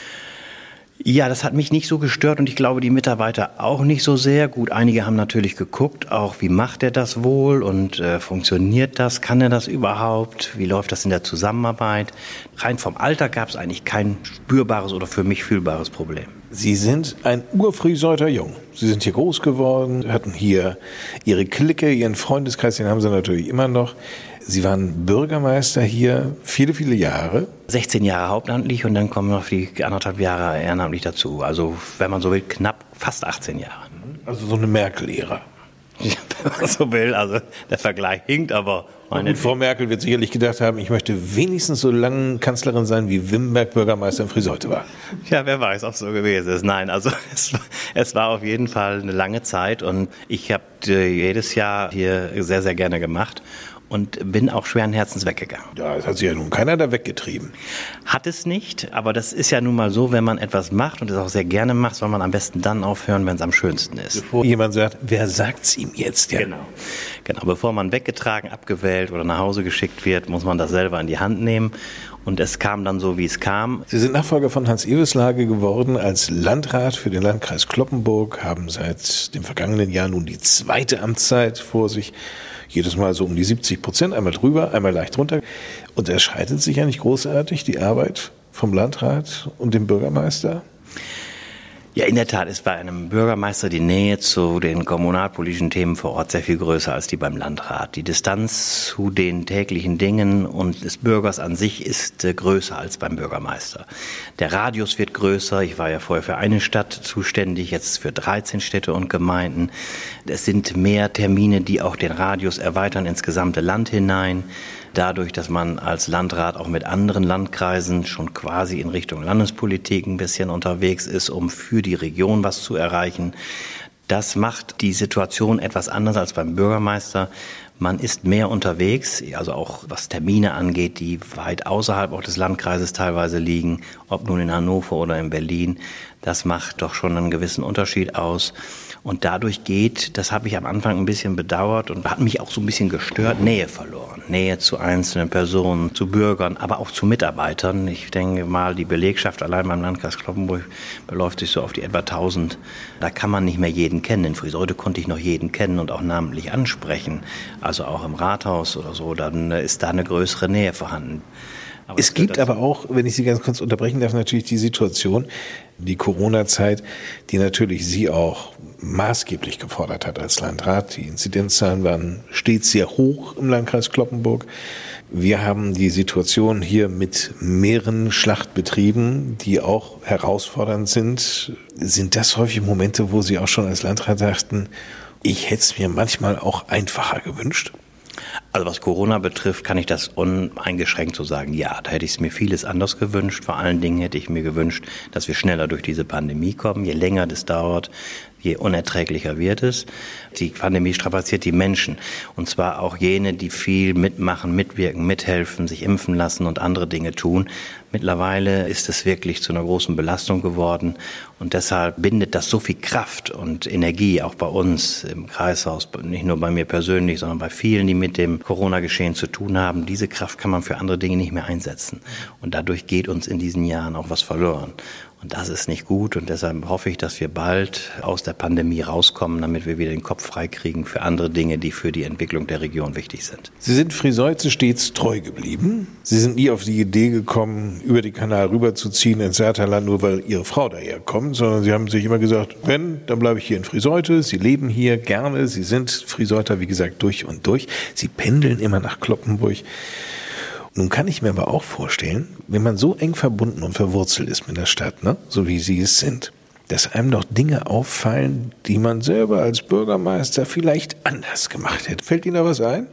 Ja, das hat mich nicht so gestört und ich glaube, die Mitarbeiter auch nicht so sehr. Gut, einige haben natürlich geguckt, auch wie macht er das wohl und funktioniert das, kann er das überhaupt, wie läuft das in der Zusammenarbeit. Rein vom Alter gab es eigentlich kein spürbares oder für mich fühlbares Problem. Sie sind ein Urfrieseuter Jung. Sie sind hier groß geworden, hatten hier Ihre Clique, Ihren Freundeskreis, den haben Sie natürlich immer noch. Sie waren Bürgermeister hier viele, viele Jahre. 16 Jahre hauptamtlich und dann kommen noch die 1,5 Jahre ehrenamtlich dazu. Also, wenn man so will, knapp fast 18 Jahre. Also so eine Merkel-Ära. Ja, wenn man so will. Also der Vergleich hinkt, aber... Frau Merkel wird sicherlich gedacht haben, ich möchte wenigstens so lange Kanzlerin sein, wie Wimberg Bürgermeister in Friseute war. Ja, wer weiß, ob es so gewesen ist. Nein, also es war auf jeden Fall eine lange Zeit und ich habe jedes Jahr hier sehr, sehr gerne gemacht. und bin auch schweren Herzens weggegangen. Ja, es hat sich ja nun keiner da weggetrieben. Hat es nicht, aber das ist ja nun mal so, wenn man etwas macht und es auch sehr gerne macht, soll man am besten dann aufhören, wenn es am schönsten ist. Bevor jemand sagt, wer sagt's ihm jetzt? Ja. Genau, bevor man weggetragen, abgewählt oder nach Hause geschickt wird, muss man das selber in die Hand nehmen. Und es kam dann so, wie es kam. Sie sind Nachfolger von Hans Eveslage geworden als Landrat für den Landkreis Cloppenburg, haben seit dem vergangenen Jahr nun die 2. Amtszeit vor sich. Jedes Mal so um die 70%, einmal drüber, einmal leicht runter. Und erschreitet sich ja nicht großartig die Arbeit vom Landrat und dem Bürgermeister? Ja, in der Tat ist bei einem Bürgermeister die Nähe zu den kommunalpolitischen Themen vor Ort sehr viel größer als die beim Landrat. Die Distanz zu den täglichen Dingen und des Bürgers an sich ist größer als beim Bürgermeister. Der Radius wird größer. Ich war ja vorher für eine Stadt zuständig, jetzt für 13 Städte und Gemeinden. Es sind mehr Termine, die auch den Radius erweitern ins gesamte Land hinein. Dadurch, dass man als Landrat auch mit anderen Landkreisen schon quasi in Richtung Landespolitik ein bisschen unterwegs ist, um für die Region was zu erreichen. Das macht die Situation etwas anders als beim Bürgermeister. Man ist mehr unterwegs, also auch was Termine angeht, die weit außerhalb auch des Landkreises teilweise liegen, ob nun in Hannover oder in Berlin. Das macht doch schon einen gewissen Unterschied aus. Und dadurch geht, das habe ich am Anfang ein bisschen bedauert und hat mich auch so ein bisschen gestört, Nähe verloren. Nähe zu einzelnen Personen, zu Bürgern, aber auch zu Mitarbeitern. Ich denke mal, die Belegschaft allein beim Landkreis Cloppenburg beläuft sich so auf die etwa 1000. Da kann man nicht mehr jeden kennen. In Friseute konnte ich noch jeden kennen und auch namentlich ansprechen. Also auch im Rathaus oder so, dann ist da eine größere Nähe vorhanden. Aber es gibt aber auch, wenn ich Sie ganz kurz unterbrechen darf, natürlich die Situation, die Corona-Zeit, die natürlich Sie auch maßgeblich gefordert hat als Landrat. Die Inzidenzzahlen waren stets sehr hoch im Landkreis Cloppenburg. Wir haben die Situation hier mit mehreren Schlachtbetrieben, die auch herausfordernd sind. Sind das häufig Momente, wo Sie auch schon als Landrat dachten, ich hätte es mir manchmal auch einfacher gewünscht? Also was Corona betrifft, kann ich das uneingeschränkt so sagen. Ja, da hätte ich es mir vieles anders gewünscht. Vor allen Dingen hätte ich mir gewünscht, dass wir schneller durch diese Pandemie kommen. Je länger das dauert, je unerträglicher wird es. Die Pandemie strapaziert die Menschen. Und zwar auch jene, die viel mitmachen, mitwirken, mithelfen, sich impfen lassen und andere Dinge tun. Mittlerweile ist es wirklich zu einer großen Belastung geworden. Und deshalb bindet das so viel Kraft und Energie, auch bei uns im Kreishaus, nicht nur bei mir persönlich, sondern bei vielen, die mit dem Corona-Geschehen zu tun haben. Diese Kraft kann man für andere Dinge nicht mehr einsetzen. Und dadurch geht uns in diesen Jahren auch was verloren. Und das ist nicht gut und deshalb hoffe ich, dass wir bald aus der Pandemie rauskommen, damit wir wieder den Kopf frei kriegen für andere Dinge, die für die Entwicklung der Region wichtig sind. Sie sind Friseute stets treu geblieben. Sie sind nie auf die Idee gekommen, über die Kanal rüberzuziehen ins Saarland, nur weil Ihre Frau daherkommt, sondern Sie haben sich immer gesagt, wenn, dann bleibe ich hier in Friseute. Sie leben hier gerne. Sie sind Friseuter, wie gesagt, durch und durch. Sie pendeln immer nach Cloppenburg. Nun kann ich mir aber auch vorstellen, wenn man so eng verbunden und verwurzelt ist mit der Stadt, ne, so wie Sie es sind, dass einem doch Dinge auffallen, die man selber als Bürgermeister vielleicht anders gemacht hätte. Fällt Ihnen da was ein?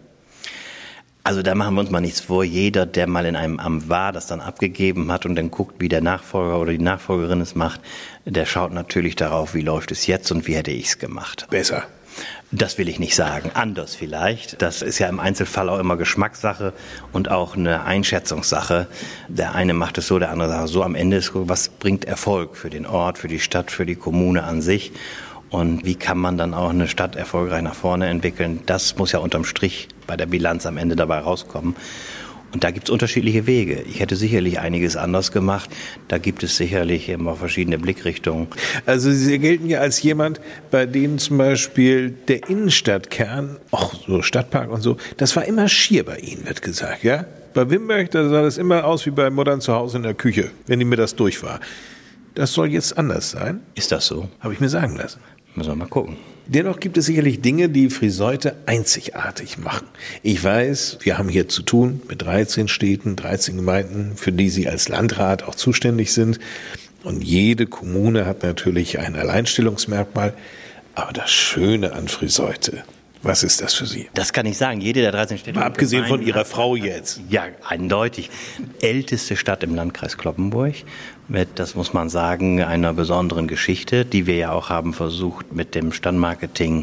Also da machen wir uns mal nichts vor. Jeder, der mal in einem Amt war, das dann abgegeben hat und dann guckt, wie der Nachfolger oder die Nachfolgerin es macht, der schaut natürlich darauf, wie läuft es jetzt und wie hätte ich es gemacht. Besser. Das will ich nicht sagen. Anders vielleicht. Das ist ja im Einzelfall auch immer Geschmackssache und auch eine Einschätzungssache. Der eine macht es so, der andere sagt so. Am Ende ist, was bringt Erfolg für den Ort, für die Stadt, für die Kommune an sich? Und wie kann man dann auch eine Stadt erfolgreich nach vorne entwickeln? Das muss ja unterm Strich bei der Bilanz am Ende dabei rauskommen. Und da gibt es unterschiedliche Wege. Ich hätte sicherlich einiges anders gemacht. Da gibt es sicherlich immer verschiedene Blickrichtungen. Also Sie gelten ja als jemand, bei dem zum Beispiel der Innenstadtkern, auch so Stadtpark und so, das war immer schier bei Ihnen, wird gesagt, ja? Bei Wimberg, da sah das immer aus wie bei Muttern zu Hause in der Küche, wenn die mir das durch war. Das soll jetzt anders sein? Ist das so? Habe ich mir sagen lassen. Müssen wir mal gucken. Dennoch gibt es sicherlich Dinge, die Friseute einzigartig machen. Ich weiß, wir haben hier zu tun mit 13 Städten, 13 Gemeinden, für die Sie als Landrat auch zuständig sind. Und jede Kommune hat natürlich ein Alleinstellungsmerkmal. Aber das Schöne an Friseute, was ist das für Sie? Das kann ich sagen. Jede der 13 Städte. Mal abgesehen von Ihrer Frau jetzt. Ja, eindeutig. Älteste Stadt im Landkreis Cloppenburg. Mit, das muss man sagen, einer besonderen Geschichte, die wir ja auch haben versucht, mit dem Stadtmarketing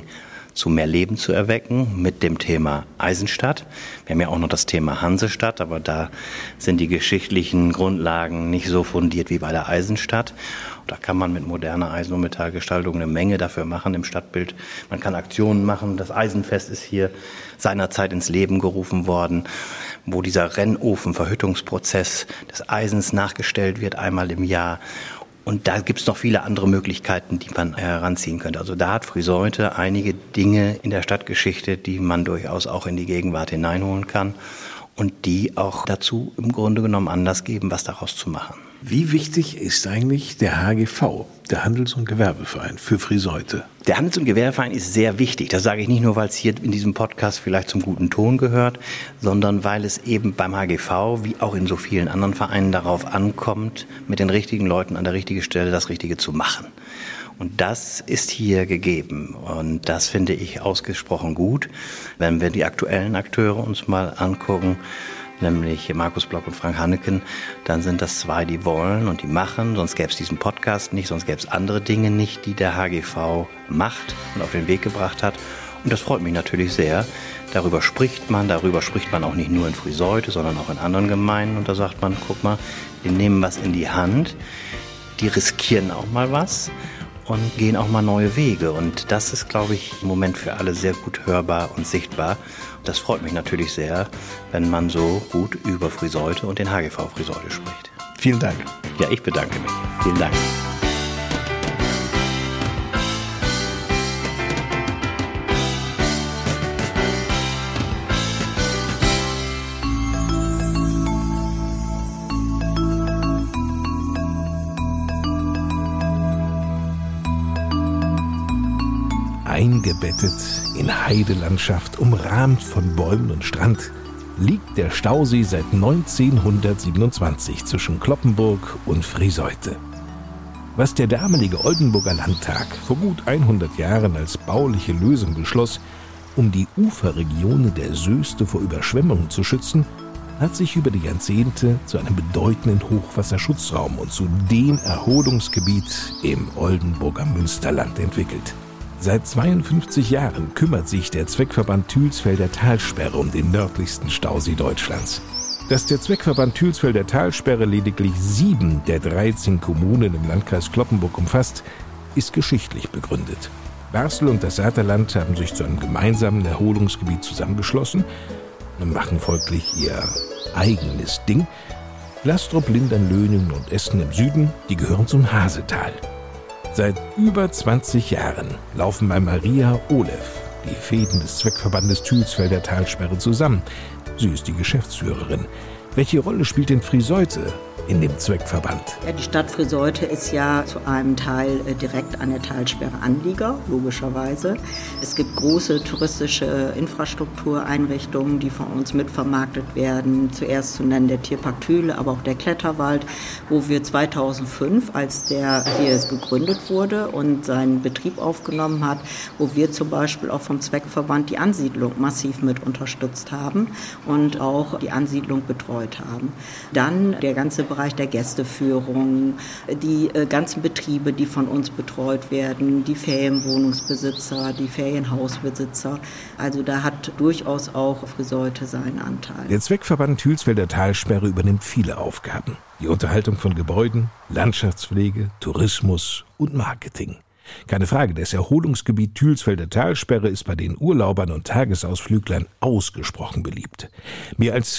zu mehr Leben zu erwecken mit dem Thema Eisenstadt. Wir haben ja auch noch das Thema Hansestadt, aber da sind die geschichtlichen Grundlagen nicht so fundiert wie bei der Eisenstadt. Da kann man mit moderner Eisen- und Metallgestaltung eine Menge dafür machen im Stadtbild. Man kann Aktionen machen. Das Eisenfest ist hier seinerzeit ins Leben gerufen worden, wo dieser Rennofen-Verhüttungsprozess des Eisens nachgestellt wird, einmal im Jahr. Und da gibt es noch viele andere Möglichkeiten, die man heranziehen könnte. Also da hat Friseute einige Dinge in der Stadtgeschichte, die man durchaus auch in die Gegenwart hineinholen kann und die auch dazu im Grunde genommen Anlass geben, was daraus zu machen. Wie wichtig ist eigentlich der HGV, der Handels- und Gewerbeverein, für Friseute? Der Handels- und Gewerbeverein ist sehr wichtig. Das sage ich nicht nur, weil es hier in diesem Podcast vielleicht zum guten Ton gehört, sondern weil es eben beim HGV, wie auch in so vielen anderen Vereinen, darauf ankommt, mit den richtigen Leuten an der richtigen Stelle das Richtige zu machen. Und das ist hier gegeben. Und das finde ich ausgesprochen gut. Wenn wir die aktuellen Akteure uns mal angucken, nämlich Markus Block und Frank Hanneken, dann sind das zwei, die wollen und die machen. Sonst gäbe es diesen Podcast nicht, sonst gäbe es andere Dinge nicht, die der HGV macht und auf den Weg gebracht hat. Und das freut mich natürlich sehr. Darüber spricht man auch nicht nur in Friseute, sondern auch in anderen Gemeinden. Und da sagt man, guck mal, die nehmen was in die Hand, die riskieren auch mal was und gehen auch mal neue Wege. Und das ist, glaube ich, im Moment für alle sehr gut hörbar und sichtbar. Das freut mich natürlich sehr, wenn man so gut über Friseute und den HGV Friseute spricht. Vielen Dank. Ja, ich bedanke mich. Vielen Dank. Eingebettet in Heidelandschaft, umrahmt von Bäumen und Strand, liegt der Stausee seit 1927 zwischen Cloppenburg und Friseute. Was der damalige Oldenburger Landtag vor gut 100 Jahren als bauliche Lösung beschloss, um die Uferregionen der Söste vor Überschwemmungen zu schützen, hat sich über die Jahrzehnte zu einem bedeutenden Hochwasserschutzraum und zu dem Erholungsgebiet im Oldenburger Münsterland entwickelt. Seit 52 Jahren kümmert sich der Zweckverband Thülsfelder Talsperre um den nördlichsten Stausee Deutschlands. Dass der Zweckverband Thülsfelder Talsperre lediglich 7 der 13 Kommunen im Landkreis Cloppenburg umfasst, ist geschichtlich begründet. Basel und das Saterland haben sich zu einem gemeinsamen Erholungsgebiet zusammengeschlossen und machen folglich ihr eigenes Ding. Lastrup, Lindern, Löningen und Essen im Süden, die gehören zum Hasetal. Seit über 20 Jahren laufen bei Maria Olev die Fäden des Zweckverbandes Thülsfelder Talsperre zusammen. Sie ist die Geschäftsführerin. Welche Rolle spielt denn Friseute in dem Zweckverband? Ja, die Stadt Friseute ist ja zu einem Teil direkt an der Talsperre Anlieger, logischerweise. Es gibt große touristische Infrastruktureinrichtungen, die von uns mitvermarktet werden. Zuerst zu nennen der Tierpark Thüle, aber auch der Kletterwald, wo wir 2005, als der hier gegründet wurde und seinen Betrieb aufgenommen hat, wo wir zum Beispiel auch vom Zweckverband die Ansiedlung massiv mit unterstützt haben und auch die Ansiedlung betreut haben. Dann der ganze Bereich der Gästeführung, die ganzen Betriebe, die von uns betreut werden, die Ferienwohnungsbesitzer, die Ferienhausbesitzer. Also da hat durchaus auch Friseute seinen Anteil. Der Zweckverband Thülsfelder Talsperre übernimmt viele Aufgaben. Die Unterhaltung von Gebäuden, Landschaftspflege, Tourismus und Marketing. Keine Frage, das Erholungsgebiet Thülsfelder Talsperre ist bei den Urlaubern und Tagesausflüglern ausgesprochen beliebt. Mehr als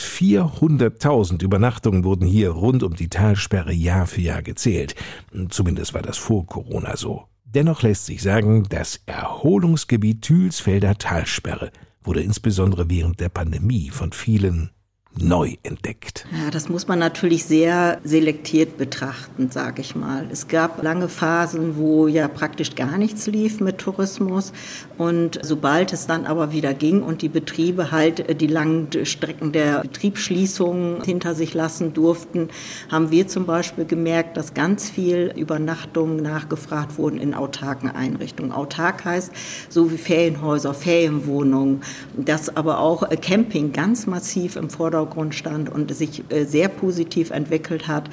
400.000 Übernachtungen wurden hier rund um die Talsperre Jahr für Jahr gezählt. Zumindest war das vor Corona so. Dennoch lässt sich sagen, das Erholungsgebiet Thülsfelder Talsperre wurde insbesondere während der Pandemie von vielen neu entdeckt. Ja, das muss man natürlich sehr selektiert betrachten, sage ich mal. Es gab lange Phasen, wo ja praktisch gar nichts lief mit Tourismus. Und sobald es dann aber wieder ging und die Betriebe halt die langen Strecken der Betriebsschließungen hinter sich lassen durften, haben wir zum Beispiel gemerkt, dass ganz viel Übernachtungen nachgefragt wurden in autarken Einrichtungen. Autark heißt so wie Ferienhäuser, Ferienwohnungen, dass aber auch Camping ganz massiv im Vordergrund stand und sich sehr positiv entwickelt hat.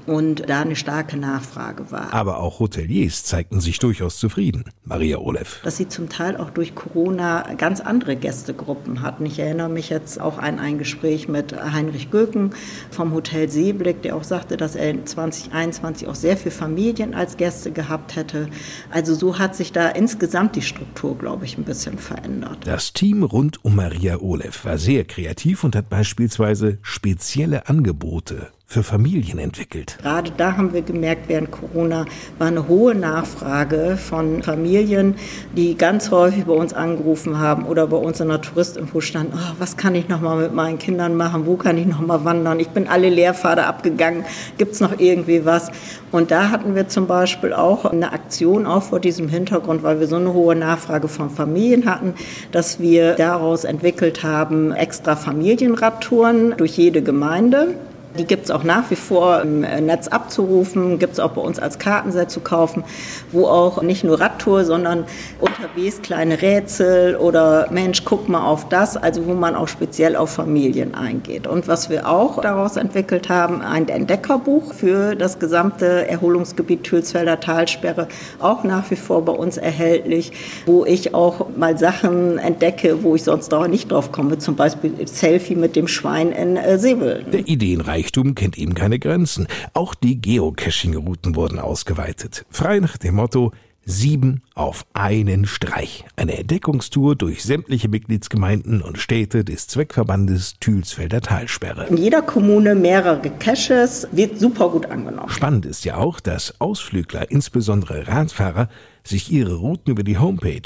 und da eine starke Nachfrage war. Aber auch Hoteliers zeigten sich durchaus zufrieden. Maria Oleff. Dass sie zum Teil auch durch Corona ganz andere Gästegruppen hatten. Ich erinnere mich jetzt auch an ein Gespräch mit Heinrich Göken vom Hotel Seeblick, der auch sagte, dass er in 2021 auch sehr viele Familien als Gäste gehabt hätte. Also so hat sich da insgesamt die Struktur, glaube ich, ein bisschen verändert. Das Team rund um Maria Oleff war sehr kreativ und hat beispielsweise spezielle Angebote für Familien entwickelt. Gerade da haben wir gemerkt, während Corona war eine hohe Nachfrage von Familien, die ganz häufig bei uns angerufen haben oder bei uns in der Touristinfo standen, was kann ich noch mal mit meinen Kindern machen, wo kann ich noch mal wandern, ich bin alle Lehrpfade abgegangen, gibt es noch irgendwie was? Und da hatten wir zum Beispiel auch eine Aktion, auch vor diesem Hintergrund, weil wir so eine hohe Nachfrage von Familien hatten, dass wir daraus entwickelt haben, extra Familienradtouren durch jede Gemeinde. Die gibt es auch nach wie vor im Netz abzurufen, gibt es auch bei uns als Kartenset zu kaufen, wo auch nicht nur Radtour, sondern unterwegs kleine Rätsel oder Mensch, guck mal auf das, also wo man auch speziell auf Familien eingeht. Und was wir auch daraus entwickelt haben, ein Entdeckerbuch für das gesamte Erholungsgebiet Türlsfelder Talsperre, auch nach wie vor bei uns erhältlich, wo ich auch mal Sachen entdecke, wo ich sonst auch nicht drauf komme, zum Beispiel Selfie mit dem Schwein in Seewilden. Der Ideenreichtum kennt eben keine Grenzen. Auch die Geocaching-Routen wurden ausgeweitet. Frei nach dem Motto 7 auf einen Streich. Eine Entdeckungstour durch sämtliche Mitgliedsgemeinden und Städte des Zweckverbandes Türlsfelder Talsperre. In jeder Kommune mehrere Caches, wird super gut angenommen. Spannend ist ja auch, dass Ausflügler, insbesondere Radfahrer, sich ihre Routen über die Homepage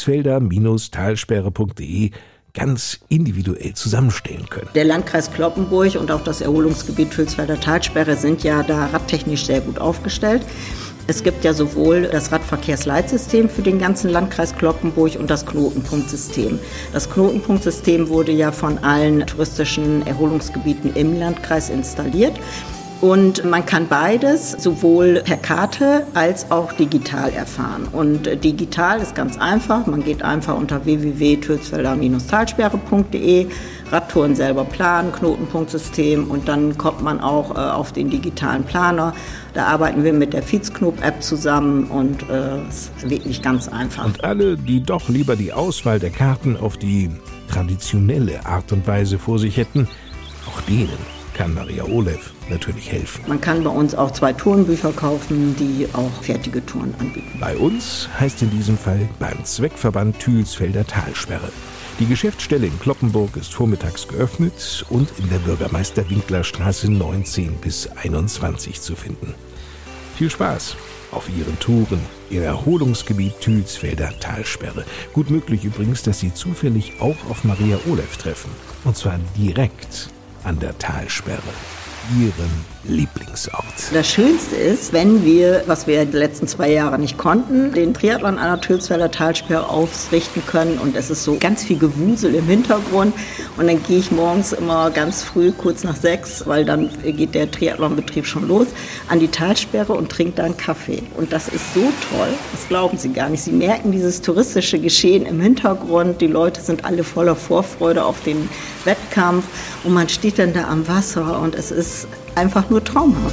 türlsfelder-talsperre.de ganz individuell zusammenstellen können. Der Landkreis Cloppenburg und auch das Erholungsgebiet Türlsfelder Talsperre sind ja da radtechnisch sehr gut aufgestellt. Es gibt ja sowohl das Radverkehrsleitsystem für den ganzen Landkreis Cloppenburg und das Knotenpunktsystem. Das Knotenpunktsystem wurde ja von allen touristischen Erholungsgebieten im Landkreis installiert. Und man kann beides sowohl per Karte als auch digital erfahren. Und digital ist ganz einfach. Man geht einfach unter www.türlsfelder-talsperre.de, Radtouren selber planen, Knotenpunktsystem und dann kommt man auch auf den digitalen Planer. Da arbeiten wir mit der Viehsknop-App zusammen und es ist wirklich ganz einfach. Und alle, die doch lieber die Auswahl der Karten auf die traditionelle Art und Weise vor sich hätten, auch denen kann Maria Oleff natürlich helfen. Man kann bei uns auch 2 Tourenbücher kaufen, die auch fertige Touren anbieten. Bei uns heißt in diesem Fall beim Zweckverband Türlsfelder Talsperre. Die Geschäftsstelle in Cloppenburg ist vormittags geöffnet und in der Bürgermeister-Winkler-Straße 19 bis 21 zu finden. Viel Spaß auf Ihren Touren im Erholungsgebiet Türlsfelder Talsperre. Gut möglich übrigens, dass Sie zufällig auch auf Maria Oleff treffen. Und zwar direkt an der Talsperre, Ihrem Lieblingsort. Das Schönste ist, wenn wir, was wir die letzten 2 Jahre nicht konnten, den Triathlon an der Türlsfelder Talsperre ausrichten können und es ist so ganz viel Gewusel im Hintergrund und dann gehe ich morgens immer ganz früh, kurz nach 6, weil dann geht der Triathlonbetrieb schon los, an die Talsperre und trinke da einen Kaffee. Und das ist so toll, das glauben Sie gar nicht. Sie merken dieses touristische Geschehen im Hintergrund, die Leute sind alle voller Vorfreude auf den Wettkampf und man steht dann da am Wasser und es ist einfach nur traumhaft.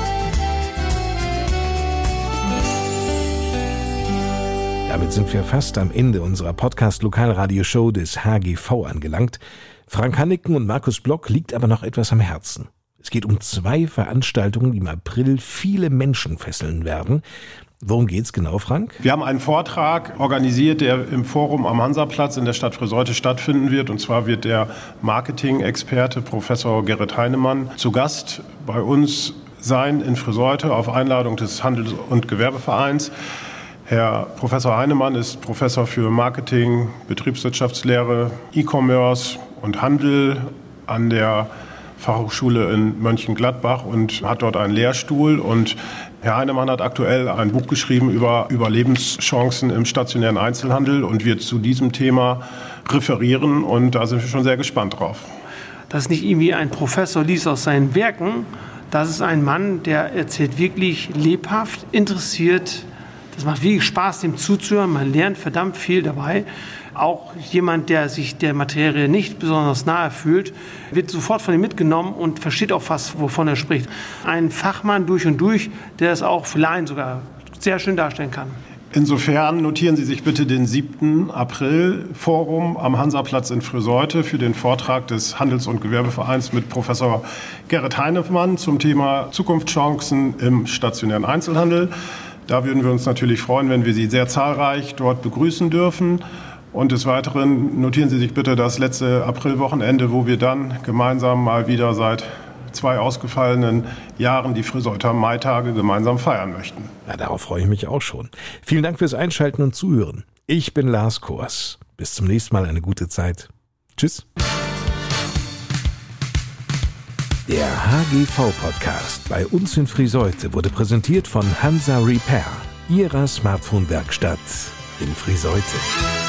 Damit sind wir fast am Ende unserer Podcast-Lokalradioshow des HGV angelangt. Frank Hanniken und Markus Block liegt aber noch etwas am Herzen. Es geht um 2 Veranstaltungen, die im April viele Menschen fesseln werden. Worum geht's genau, Frank? Wir haben einen Vortrag organisiert, der im Forum am Hansaplatz in der Stadt Friseute stattfinden wird. Und zwar wird der Marketing-Experte Professor Gerrit Heinemann zu Gast bei uns sein in Friseute auf Einladung des Handels- und Gewerbevereins. Herr Professor Heinemann ist Professor für Marketing, Betriebswirtschaftslehre, E-Commerce und Handel an der Fachhochschule in Mönchengladbach und hat dort einen Lehrstuhl. Und Herr Heinemann hat aktuell ein Buch geschrieben über Überlebenschancen im stationären Einzelhandel und wird zu diesem Thema referieren. Und da sind wir schon sehr gespannt drauf. Das ist nicht irgendwie ein Professor liest aus seinen Werken. Das ist ein Mann, der erzählt wirklich lebhaft, interessiert. Das macht wirklich Spaß, dem zuzuhören. Man lernt verdammt viel dabei. Auch jemand, der sich der Materie nicht besonders nahe fühlt, wird sofort von ihm mitgenommen und versteht auch fast, wovon er spricht. Ein Fachmann durch und durch, der das auch für Laien sogar sehr schön darstellen kann. Insofern notieren Sie sich bitte den 7. April Forum am Hansaplatz in Friseute für den Vortrag des Handels- und Gewerbevereins mit Professor Gerrit Heinemann zum Thema Zukunftschancen im stationären Einzelhandel. Da würden wir uns natürlich freuen, wenn wir Sie sehr zahlreich dort begrüßen dürfen. Und des Weiteren notieren Sie sich bitte das letzte Aprilwochenende, wo wir dann gemeinsam mal wieder seit 2 ausgefallenen Jahren die Friseuter Maitage gemeinsam feiern möchten. Na, darauf freue ich mich auch schon. Vielen Dank fürs Einschalten und Zuhören. Ich bin Lars Kors. Bis zum nächsten Mal, eine gute Zeit. Tschüss. Der HGV-Podcast bei uns in Friseute wurde präsentiert von Hansa Repair, Ihrer Smartphone-Werkstatt in Friseute.